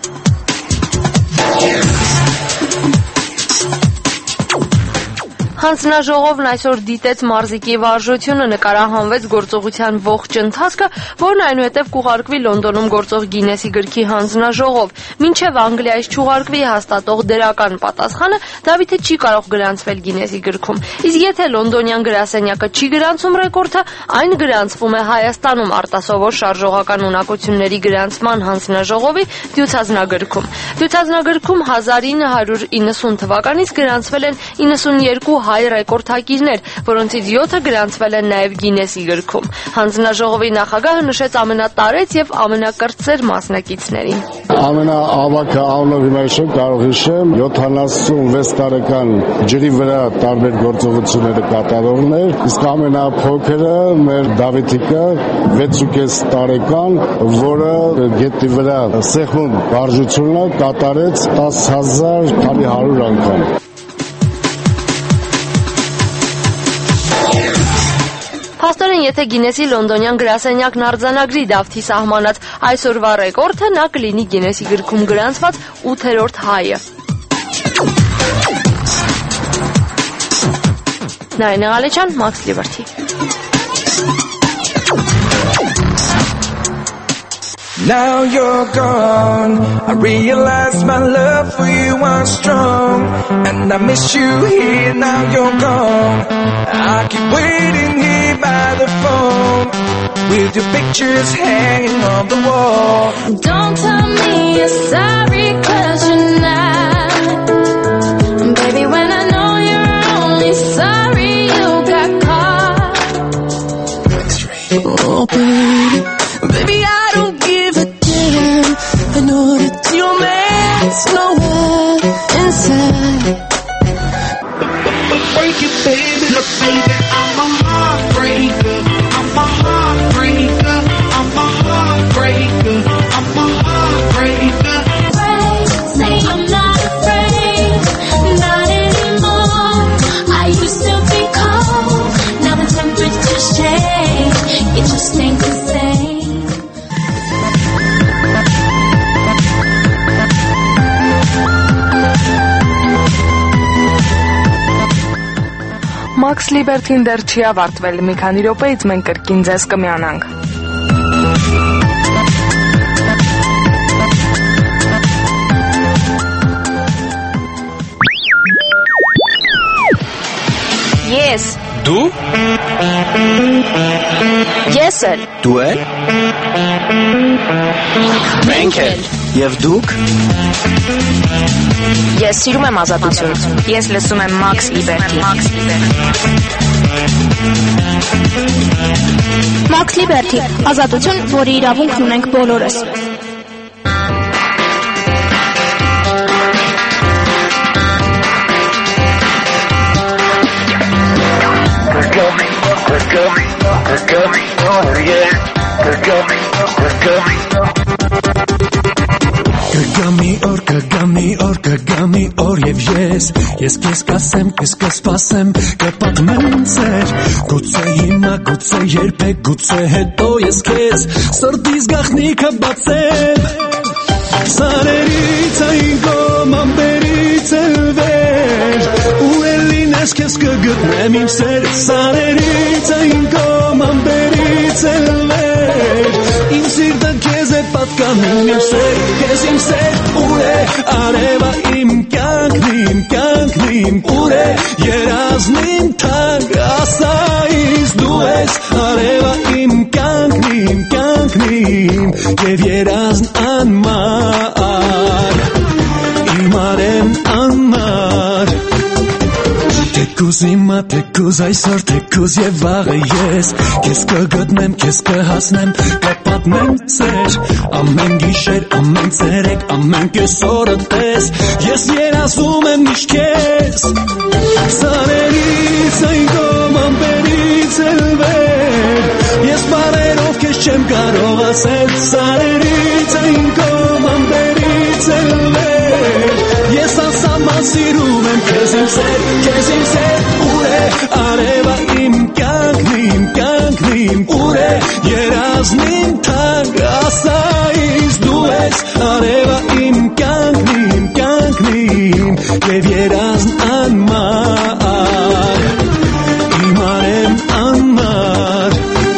Հանձնաժողովն այսօր դիտեց մարզիկի վարժությունը, նկարահանվեց գործողության ողջ ընթացքը, որն այնուհետև կուղարկվի Լոնդոնում գործող Գինեսի գրքի հանձնաժողով։ Մինչև Անգլիայից չուղարկվի հաստատող դերական պատասխանը, Դավիթը չի կարող գրանցվել Գինեսի գրքում։ Իսկ եթե լոնդոնյան գրասենյակը չի գրանցում ռեկորդը, այն գրանցվում է Հայաստանում արտասովոր շարժողական ունակությունների գրանցման հանձնաժողովի դյուցազնագրքում։ Դյուցազնագրքում 1990 թվականից գրանցվել են 92 հայ ռեկորդակիրներ, որոնցից 7-ը գրանցվել են նաև Գինեսի գրքում։ Հանձնաժողովի նախագահը նշեց ամենատարեց եւ ամենակրտսեր մասնակիցներին։ Ամենաավագը անունով հիմա կարող հիշեմ 76 տարեկան ջրի վրա տարբեր գործողությունները կատարողներ, իսկ ամենափոքրը մեր Դավիթիկը 6.5 տարեկան, որը գետի վրա սեղմուն վարժությունը կատարեց 10,100 անգամ։ Փաստորեն, եթե Գինեսի լոնդոնյան գրասենյակն արձանագրի Դավթի սահմանած այսօրվա ռեկորդը, նա կլինի Գինեսի գրքում գրանցված 8-րդ հայը։ Նարինե Ղալեչյան, Max Liberty։ Now you're gone, I realize my love for you was strong, and I miss you here, now you're gone. I keep waiting here by the phone, with your pictures hanging on the wall. Don't tell me you're sorry, 'cause you're not. Baby, when I know you're only sorry you got caught. Oh, baby, I don't give a damn. I know that your man's nowhere inside. Break it, baby, look, baby, I'm a heartbreaker. I'm a heartbreaker. I'm a heartbreaker. I'm a heartbreaker. Say I'm not afraid, not anymore. I used to be cold, now the temperature's changed. It just ain't the same. Max Liberty-ն դեռ չի ավարտվել, մի քանի րոպեից մենք կրկին ձեզ կմիանանք։ Ես։ Դու։ Ես էլ։ Դու էլ։ Մենք էլ։ Եվ դուք։ Ես սիրում եմ ազատություն։ Ես լսում եմ Max Liberty։ Max Liberty, ազատություն, որի իրավունքն ունենք բոլորս։ Կգամի օր եւ ես քեզ կասեմ, քեզ կսպասեմ, կպատմեմ ծեր, գուցե հիմա, գուցե երբեք, գուցե հետո ես քեզ սրտիս գաղտնիքը բացեմ։ Սարերից այն կողմ ամպերից էլ վեր Ուր էլ լինես քեզ կգտնեմ իմ սեր Սարերից այն կողմ ամպերից էլ վեր Իմ սիրտը քեզ է պատկանում իմ սեր Քեզ իմ սեր ուր է արևա իմ կյանքն իմ Ուր է երազն իմ թանկ ասա ինձ դու ես արևա իմ կյանքն իմ Եվ երազն անմար Իմ արևն անմար Թեկուզ հիմա, թեկուզ այսօր, թեկուզ և վաղը ես Քեզ կգտնեմ, քեզ կհասնեմ, կպատմեմ սեր Ամեն գիշեր, ամեն ցերեկ, ամեն կեսօրը տես Ես երազում եմ միշտ քեզ Սարերից այն կողմ ամպերից էլ վեր Ես բառերով քեզ չեմ կարող ասել Սարերից այն կողմ ամպերից էլ վեր Ես անսահման սիրում եմ քեզ իմ սեր Ուր է արևա իմ կյանքն իմ Ուր է երազն իմ թանկ ասա ինձ դու ես արևա իմ կյանքն իմ Եվ երազն անմար Իմ արևն անմար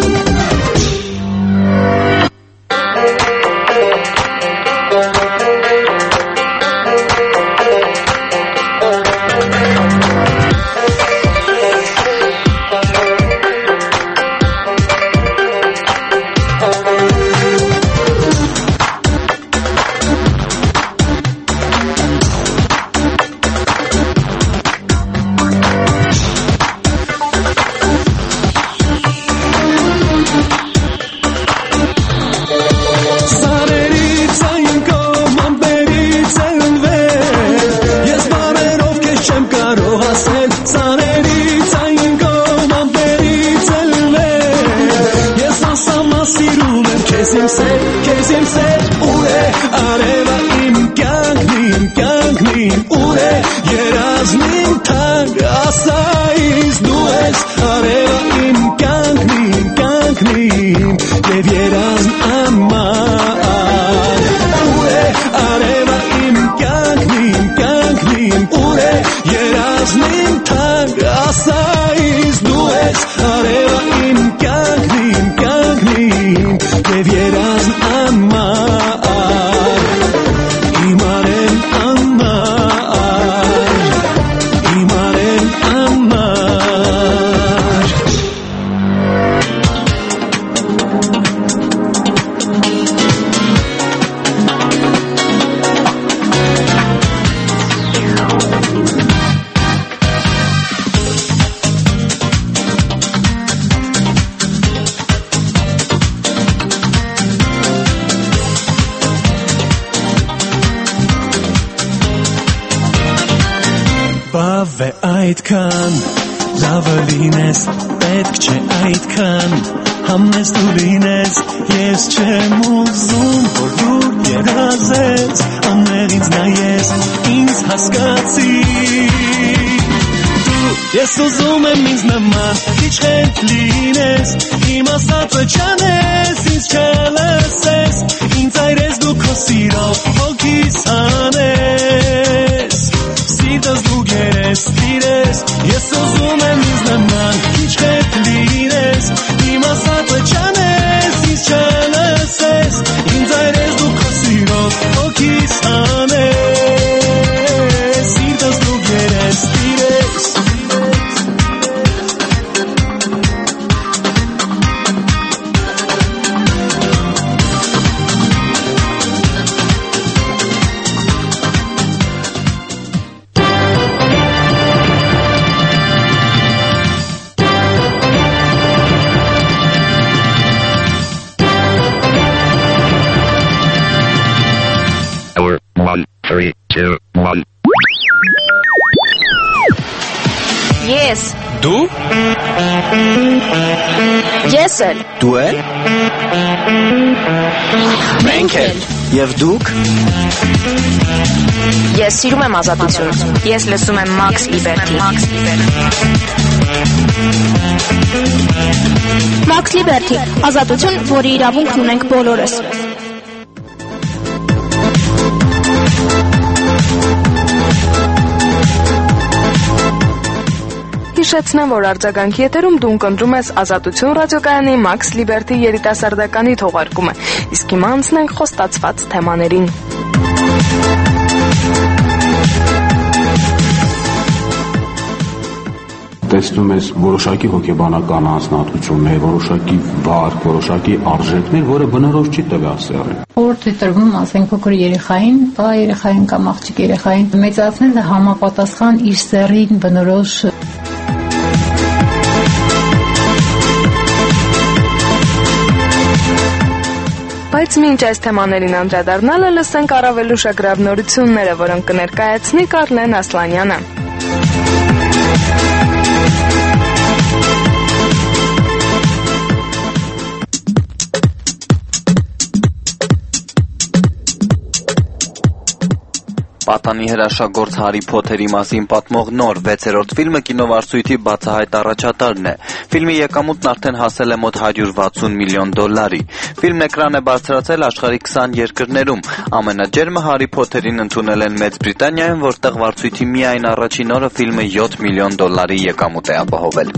Այդքան լավը լինես, պետք չէ այդքան Համեստ ու լինես, ես չեմ ուզում, որ դու երազես Ամեն ինձ նայես, ինձ հասկացի Ես ուզում եմ ինձ նման, քիչ հետ լինես Իմ ասածը չանես, ինձ չլսես Ինձ այրես դու քո սիրով, հոգիս հանես Սիրտս դու գերես, տիրես Ես ուզում եմ ինձ նման, քիչ հետ լինես Իմ ասածը չանես, ինձ չլսես Ինձ այրես դու քո սիրով, հոգիս հանես Սիրտս դու գերես, տիրես Ես Դու Ես էլ Դու էլ Մենք էլ Եվ դուք Ես սիրում եմ ազատություն Ես լսում եմ Max Liberty Max Liberty ազատություն, որի իրավունքն ունենք բոլորս Հիշեցնեմ, որ արձագանքի եթերում դու կընտրում ես Ազատություն ռադիոկայանի Max Liberty երիտասարդականի թողարկումը, իսկ հիմա անցնենք խոստացված թեմաներին։ Տեսնում ես որոշակի հոգեբանական անձնատություններ, որոշակի վարք, որոշակի արժեքներ, որը բնորոշ չի տվյալ սեռին։ Որդ է տրվում, ասենք, փոքր երեխային, բա երեխային կամ աղջիկ երեխային մեծացնելը համապատասխան իր սեռին բնորոշ Բայց մինչ այս թեմաներին անդրադառնալը լսենք առավել ուշագրավ նորությունները, որոնք կներկայացնի Կարլեն Ասլանյանը։ Պատանի հրաշագործ Հարի Փոթերի մասին պատմող նոր 6-րդ ֆիլմը կինովարսույթի բացահայտ առաջատարն է։ Ֆիլմի եկամուտն արդեն հասել է մոտ $160 միլիոն։ Ֆիլմն էկրան է բարձրացել աշխարհի 20 երկրներում։ Ամենաջերմը Հարի Փոթերին ընդունել են Մեծ Բրիտանիայում, որտեղ վարսույթի միայն առաջին օրը ֆիլմը $7 միլիոն եկամուտ է ապահովել։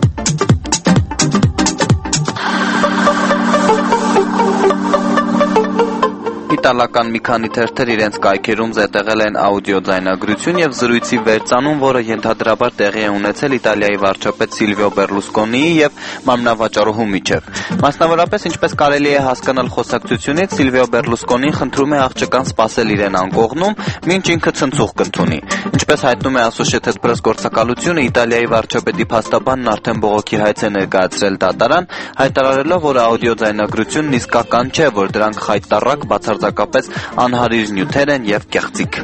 Իտալական մի քանի թերթեր իրենց կայքերում զետեղել են աուդիո ձայնագրություն եւ զրույցի վերծանում, որը ենթադրաբար տեղի է ունեցել Իտալիայի վարչապետ Սիլվիո Բերլուսկոնիի եւ մամնավաճառուհու միջեւ։ Մասնավորապես, ինչպես կարելի է հասկանալ խոսակցությունից, Սիլվիո Բերլուսկոնին խնդրում է աղջկան սպասել իրեն անկողնում, մինչ ինքը ցնցուղ կընդունի։ Ինչպես հայտնում է Associated Press գործակալությունը, Իտալիայի վարչապետի փաստաբանն արդեն բողոքի հայց է ներկայացրել դատարան, հայտարարելով, որ աուդիո ձայնագրությունն իսկական չէ, որ դրանք խայտառակ բացարձակապես անհարիր նյութեր են եւ կեղծիք։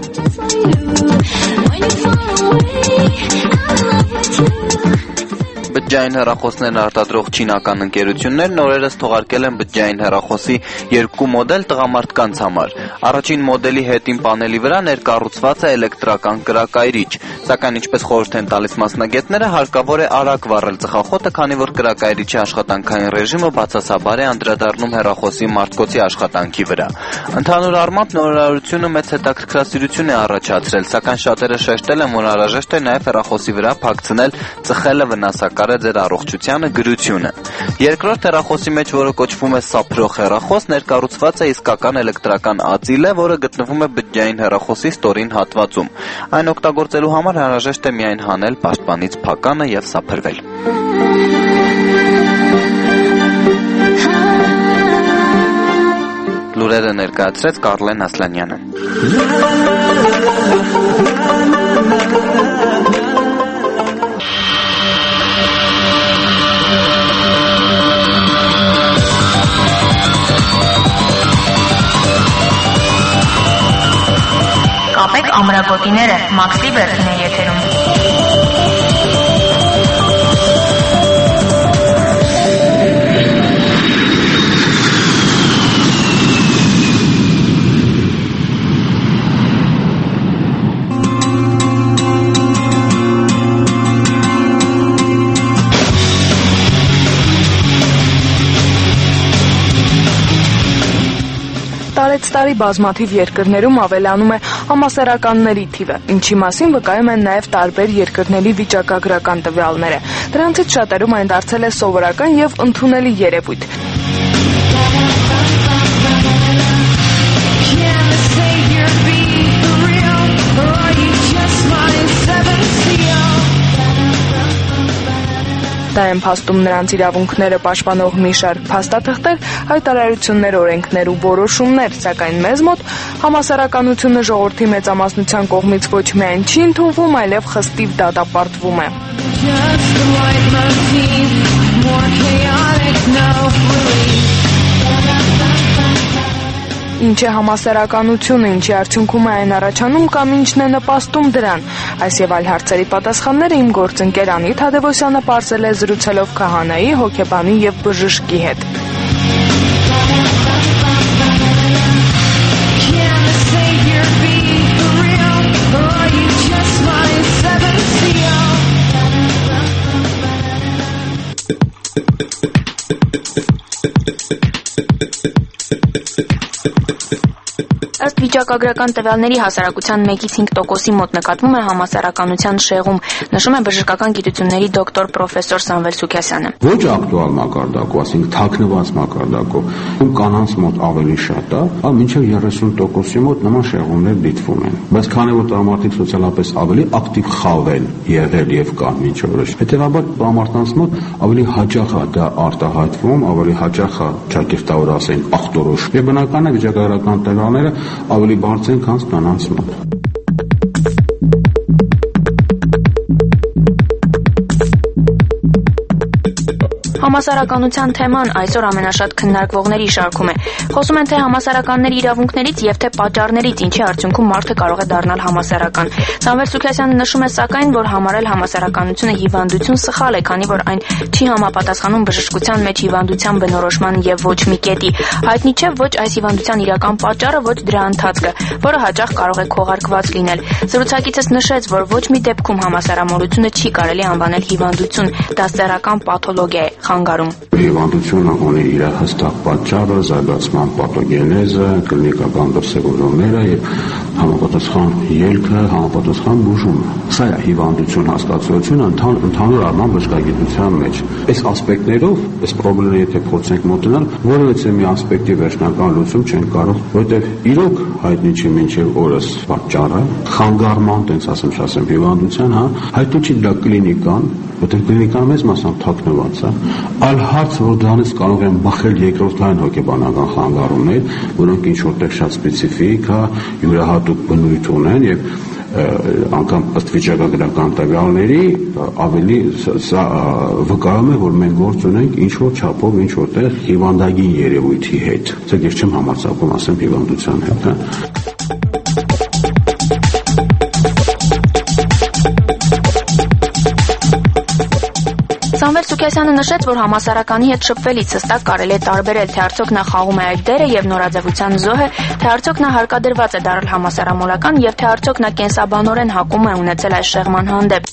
Բջջային հեռախոսներն արտադրող չինական ընկերություններն օրերս թողարկել են բջջային հեռախոսի 2 մոդել տղամարդկանց համար։ Առաջին մոդելի հետին պանելի վրա ներկառուցված է էլեկտրական կրակայրիչ, սակայն ինչպես խորհուրդ են տալիս մասնագետները, հարկավոր է արագ վառել ծխախոտը, քանի որ կրակայրիչի աշխատանքային ռեժիմը բացասաբար է անդրադառնում հեռախոսի մարտկոցի աշխատանքի վրա։ Ընդհանուր առմամբ նորարարությունը մեծ հետաքրքրասիրություն է առաջացրել, սակայն շատերը շեշտել են, որ անհրաժեշտ է նաև հեռախոսի վրա փակցնել ծխելը վնասակար է ձեր առողջությանը գրությունը։ Երկրորդ հեռախոսի մեջ, որը կոչվում է սափրող հեռախոս, ներկառուցված է իսկական էլեկտրական ածիլ, որը գտնվում է բջջային հեռախոսի ստորին հատվածում։ Այն օգտագործելու համար անհրաժեշտ է միայն հանել պաշտպանից փականը եւ սափրվել։ Լուրերը ներկայացրեց Կարլեն Ասլանյանը։ Կապեք ամրագոտիները, Max Liberty-ն է եթերում։ Տարեցտարի բազմաթիվ երկրներում ավելանում է համասեռականների թիվը, ինչի մասին վկայում են նաև տարբեր երկրների վիճակագրական տվյալները։ Դրանցից շատերում այն դարձել է սովորական եւ ընդունելի երևույթ։ Դա են փաստում նրանց իրավունքները պաշտպանող մի շարք փաստաթղթեր, հայտարարություններ, օրենքներ ու որոշումներ, սակայն մեզ մոտ համասեռականությունը ժողովրդի մեծամասնության կողմից ոչ միայն չի ընդունվում, այլև խստիվ դատապարտվում է։ Ինչ է համասեռականությունը, ինչի արդյունքում է այն առաջանում կամ ինչն է նպաստում դրան։ Այս եւ այլ հարցերի պատասխանները իմ գործընկեր Անիթ Հադևոսյանը պարզել է զրուցելով քահանայի, հոգեբանի եւ բժշկի հետ։ Ըստ վիճակագրական տվյալների հասարակության 1-5%-ի մոտ նկատվում է համասարականության շեղում, նշում է բժշկական գիտությունների դոկտոր պրոֆեսոր Սամվել Սուքասյանը։ Ոչ ակտուալ մակարդակով, այսինքն թաքնված մակարդակով, կանանց մոտ ավելի շատ է, մինչև 30%-ի մոտ նման շեղումներ դիտվում են։ Բայց քանի որ տղամարդիկ սոցիալապես ավելի ակտիվ խավ են եղել եւ կան մինչ օրս, հետեւաբար տղամարդկանց մոտ ավելի հաճախ է դա արտահայտվում, ավելի հաճախ է ճակերտավոր ասեն ախտորոշ։ Եվ բնական է վիճակագրական տվյալները ավելի բարձր են, քան կանանց մոտ։ Համասարականության թեման այսօր ամենաշատ քննարկվողների շարքում է։ Խոսում են թե համասարականների իրավունքներից եւ թե պատճառներից, ինչի արդյունքում մարդը կարող է դառնալ համասարական։ Սամվել Սուքասյանը նշում է սակայն, որ համարել համասարականությունը հիվանդություն սխալ է, քանի որ այն չի համապատասխանում բժշկության մեջ հիվանդության բնորոշման եւ ոչ մի կետի։ Հայտնի չէ ոչ այս հիվանդության իրական պատճառը, ոչ դրա ընթացքը, որը հաճախ կարող է քողարկված լինել։ Զրուցակիցս նշեց, որ ոչ մի դեպքում համասարամոլությունը չի կարելի անվանել հիվանդություն, դա սեռական պաթոլոգիա է, խանգարում։ Հիվանդությունը ունի իր հստակ պատճառը, զարգացման պաթոգենեզը, կլինիկական դրսևորումները եւ համապատասխան ելքը, համապատասխան բուժումը։ Սա է հիվանդություն հասկացությունը ընդհանուր առմամբ բժշկագիտության մեջ։ Այս ասպեկտներով, այս խնդիրը եթե փորձենք մոտենալ, որովհետեւ մի ասպեկտի վերջնական լուծում չեն կարող, որտեղ իրոք հայտնի չի մինչև օրս պատճառը, խանգարման, տենց ասեմ, հիվանդության, հայտնի չի դա կլինիկան, որտեղ կլինիկան մեծ մասամբ թաքնված է, այլ հարց, որ դրանից կարող են բխել երկրորդային հոգեբանական խանգարումներ, որոնք ինչ որտեղ շատ սպეციფիկ է, յուրահատուկ բնույթ ունեն եւ անգամ ըստ վիճակագրական տվյալների ավելի սա վկայում է, որ մենք գործ ունենք ինչ որ չափով, ինչ որտեղ հիվանդագին երևույթի հետ։ Սա ես չեմ համարձակում ասեմ հիվանդության հետ, Սամվել Սուքասյանը նշեց, որ համասարականի հետ շփվելիս հստակ կարելի է տարբերել, թե արդյոք նա խաղում է այդ դերը եւ նորաձևության զոհ է, թե արդյոք նա հարկադրված է դառել համասարամոլական եւ թե արդյոք նա կենսաբանորեն հակում է ունեցել այս շեղման հանդեպ։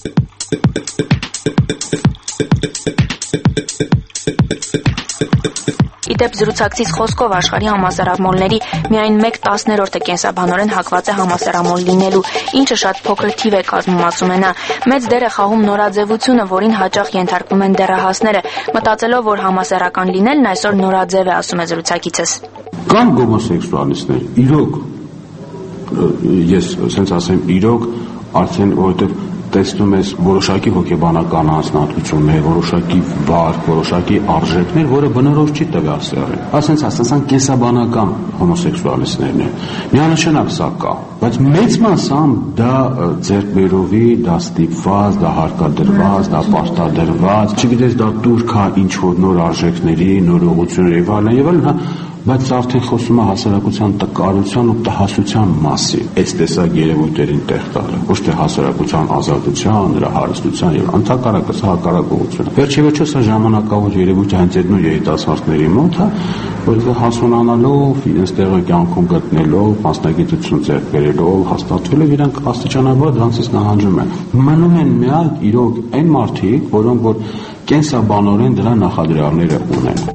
Իդեպ զրուցակցից խոսքով աշխարհի համասարամոլների միայն 1/10-ը կենսաբանորեն հակված է համասարամոլ լինելու, ինչը շատ փոքր թիվ է կազմում, ասում է նա։ Մեծ դեր է խաղում նորաձևությունը, որին հաճախ ենթարկվում են դեռահասները, մտածելով, որ համասարական լինելն այսօր նորաձև է, ասում է զրուցակիցս։ Կան հոմոսեքսուալիստներ, իրոք, ես ասենց ասեմ, իրոք արդեն որովհետև տեսնում ես որոշակի հոգեբանական անձնատվություններ, որոշակի վարք, որոշակի արժեքներ, որը բնորոշ չի տվյալ սեռին։ Ասենց ասացան կենսաբանական հոմոսեքսուալիստներն են։ Միանշանակ սա կա, բայց մեծ մասամբ դա ձեռքբերովի, դա ստիպված, դա հարկադրված, դա պարտադրված, չգիտես դա տուրք է ինչ որ նոր արժեքների, նոր ուղղությունների եւ այլն, բայց արդեն խոսում է հասարակության տկարության ու տհասության մասին, այս տեսակ երևույթերին տեղ տալը, ոչ թե հասարակության ազատության, նրա հարստության եւ ընդհակառակը սա հակառակողություն։ Վերջիվերջո սա ժամանակավոր երևույթ է հենց այդ նույն երիտասարդների մոտ, որը հասունանալով, իրենց տեղը կյանքում գտնելով, մասնագիտություն ձեռք բերելով, հաստատվելով իրենք աստիճանաբար դրանցից նահանջում են։ Մնում են միակ իրոք այն մարդիկ, որոնք որ կենսաբանորեն դրա նախադրյալները ունեն։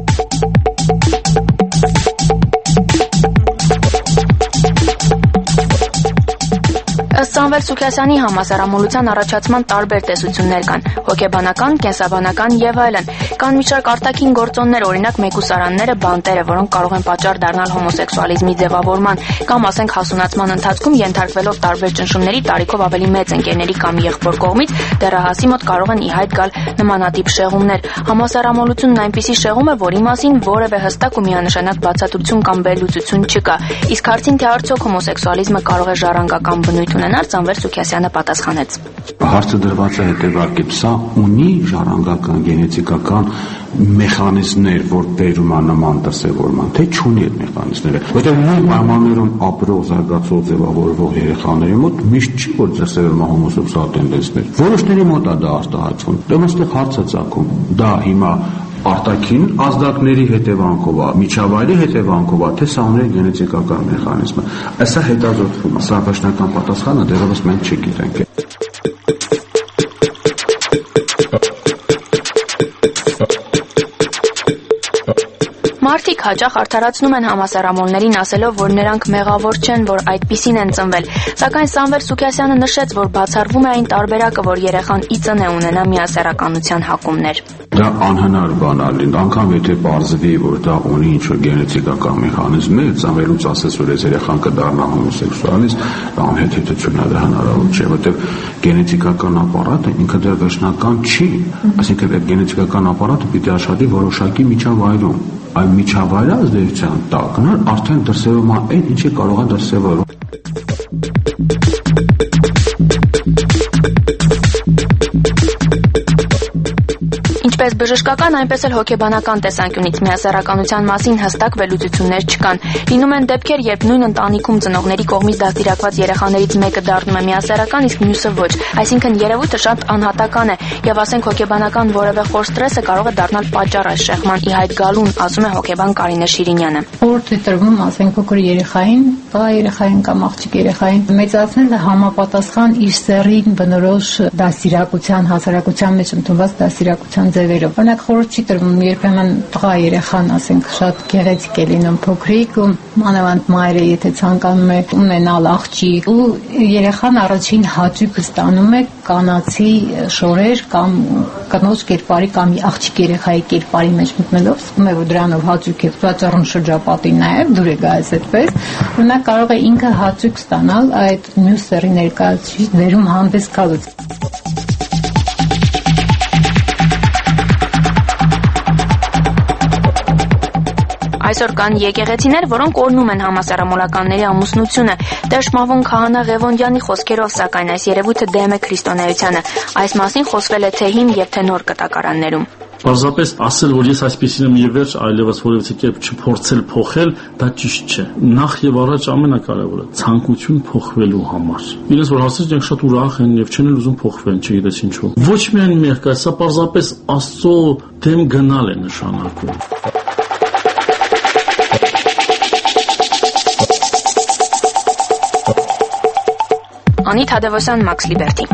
Ըստ Սամվել Սուքասյանի համասարամոլության առաջացման տարբեր տեսություններ կան՝ հոգեբանական, կենսաբանական եւ այլն։ Կան մի շարք արտաքին գործոններ, օրինակ մեկուսարանները, բանտերը, որոնք կարող են պատճառ դառնալ հոմոսեքսուալիզմի ձևավորման, կամ ասենք հասունացման ընթացքում ենթարկվելով տարբեր ճնշումների տարիքով ավելի մեծ ընկերների կամ եղբոր կողմից դեռահասի մոտ կարող են ի հայտ գալ նմանատիպ շեղումներ։ Համասարամոլությունն այնպիսի շեղում է, որի մասին որևէ հստակ ու միանշանակ բացատրություն կամ վերլուծություն չկա։ Իսկ հարցին, թե արդյոք հոմոսեքսուալիզմը կարող է ժառանգական բնույթ ունենալ, Սամվել Սուքասյանը պատասխանեց. Հարցը դրված է հետևակի, սա ունի ժառանգական գենետիկական մեխանիզմներ, որ բերում է նման դրսևորման, թե չունի այդ մեխանիզմները, որտեղ նույն պայմաններում ապրող, զարգացող, ձևավորվող երեխաների մոտ միշտ չի որ դրսևորում է հոմոսեքսուալ տենդենսներ։ Որոշների մոտ է դա արտահայտվում։ Դե այստեղ հարց է ծագում։ Դա հիմա արտաքին ազդակների հետևանքով է, միջավայրի հետևանքով է, թե սա ունի գենետիկական մեխանիզմը։ Այսա հետազոտվում է, սա վերջնական պատասխանը դեռևս մենք չգիտենք։ Մարդիկ հաճախ արդարացնում են համասեռամոլներին ասելով, որ նրանք մեղավոր չեն, որ այդպիսին են ծնվել, սակայն Սամվել Սուքիասյանը նշեց, որ բացառվում է այն տարբերակը, որ երեխան ի ծն է ունենա միասեռականության հակումներ։ Դա անհնար բան է, անգամ եթե պարզվի, որ դա ունի ինչ-որ գենետիկական մեխանիզմ, ծնվելուց ասես, որ այս երեխան կդառնա հոմոսեքսուալիստ, անհետեթություն է, դա հնարավոր չէ, որտեղ գենետիկական ապարատը ինքը դեռ վերջնական չի, այսինքն այդ գենետիկական ապարատը պիտի աշխատի որոշակի միջավայրում, այլ միջավայրը ազդեցության տակ արդեն դրսևորում է այն, ինչը կարող է դրսևորում։ Ինչպես բժշկական, այնպես էլ հոգեբանական տեսանկյունից միասեռականության մասին հստակ վերլուծություններ չկան։ Լինում են դեպքեր, երբ նույն ընտանիքում ծնողների կողմից դաստիարակված երեխաներից մեկը դառնում է միասեռական, իսկ մյուսը ոչ։ Այսինքն երևույթը շատ անհատական է, եւ ասենք հոգեբանական որևէ խոր ստրեսը կարող է դառնալ պատճառ այս շեղման ի հայտ գալուն, ասում է հոգեբան Կարինե Շիրինյանը։ Խորհուրդ է տրվում, ասենք փոքր երեխային, տղա երեխային կամ աղջիկ երեխային մեծացնելը համապատասխան իր սեռին բնորոշ դաստիարակության, հասարակության մեջ ընդունված դաստիարակության ձևերով։ Օրինակ խորհուրդ չի տրվում, երբեմն տղա երեխան, ասենք, շատ գեղեցիկ է լինում փոքրիկ, մանավանդ մայրը եթե ցանկանում է ունենալ աղջիկ, ու երեխան առաջին հաճույքը ստանում է կանացի շորեր կամ կնոջ կերպարի կամ աղջիկ երեխայի կերպարի մեջ մտնելով, զգում է, որ դրանով հաճույք է ծառում շրջապատին նաև դուր է գալիս այդպես, օրինակ կարող է ինքը հաճույք ստանալ այդ մյուս սեռի ներկայացուցիչ վերում հանդես գալուց։ Այսօր կան եկեղեցիներ, որոնք օրհնում են համասեռամոլականների ամուսնությունը։ Տեր Շմավոն Քահանա Ղևոնդյանի խոսքերով, սակայն այս երևույթը դեմ է քրիստոնեությանը։ Այս մասին խոսվել է թե հին եւ թե նոր կտակարաններում։ Պարզապես ասել, որ ես այսպեսին եմ եւ վերջ, այլևս որևէ կերպ չփորձել փոխել, դա ճիշտ չէ։ Նախ եւ առաջ ամենակարևորը ցանկություն փոխվելու համար։ Իրենց որ հասած ենք շատ ուրախ են եւ չեն ուզում փոխվել, չգիտես ինչու։ Ոչ միայն մեղք, սա պարզապես Աստծո դեմ գնալ է նշանակում։ Անի Թադևոսյան, Մաքս Լիբերթի։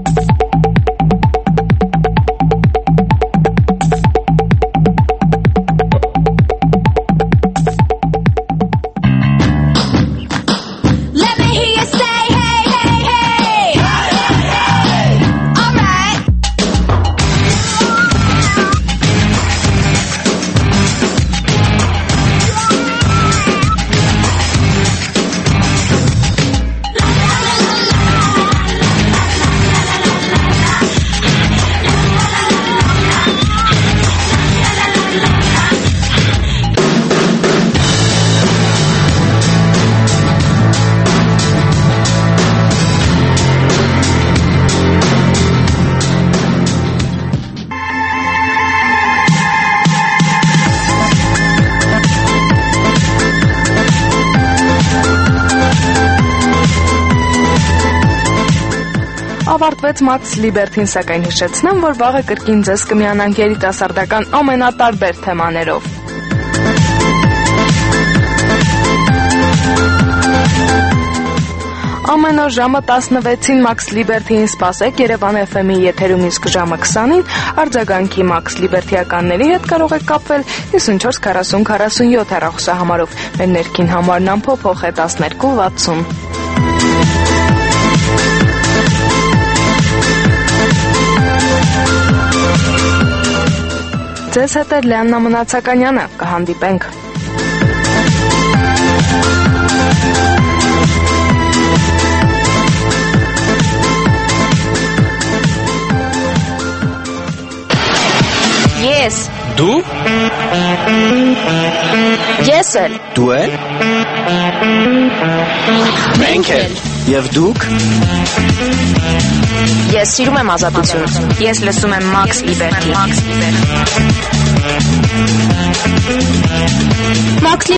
Ավարտվեց Մաքս Լիբերթին, սակայն հիշեցնեմ, որ վաղը կրկին ձեզ կմիանանք երիտասարդական ամենատարբեր թեմաներով։ Ամեն օր ժամը 16-ին Մաքս Լիբերթիին սպասեք Երևան FM-ի եթերում, իսկ ժամը 20-ին արձագանքի Մաքս Լիբերթիականների հետ կարող եք կապվել 54 40 47 հեռախոսահամարով։ Մեր ներքին համարն անփոփոխ է 1260։ Ձեզ հետ է Լիաննա Մնացականյանը, կհանդիպենք։ Ես։ Դու։ Ես էլ։ Դու էլ։ Մենք էլ։ Եվ դուք։ Ես սիրում եմ ազատություն։ Ես լսում եմ Մաքս Լիբերթի։ Մաքս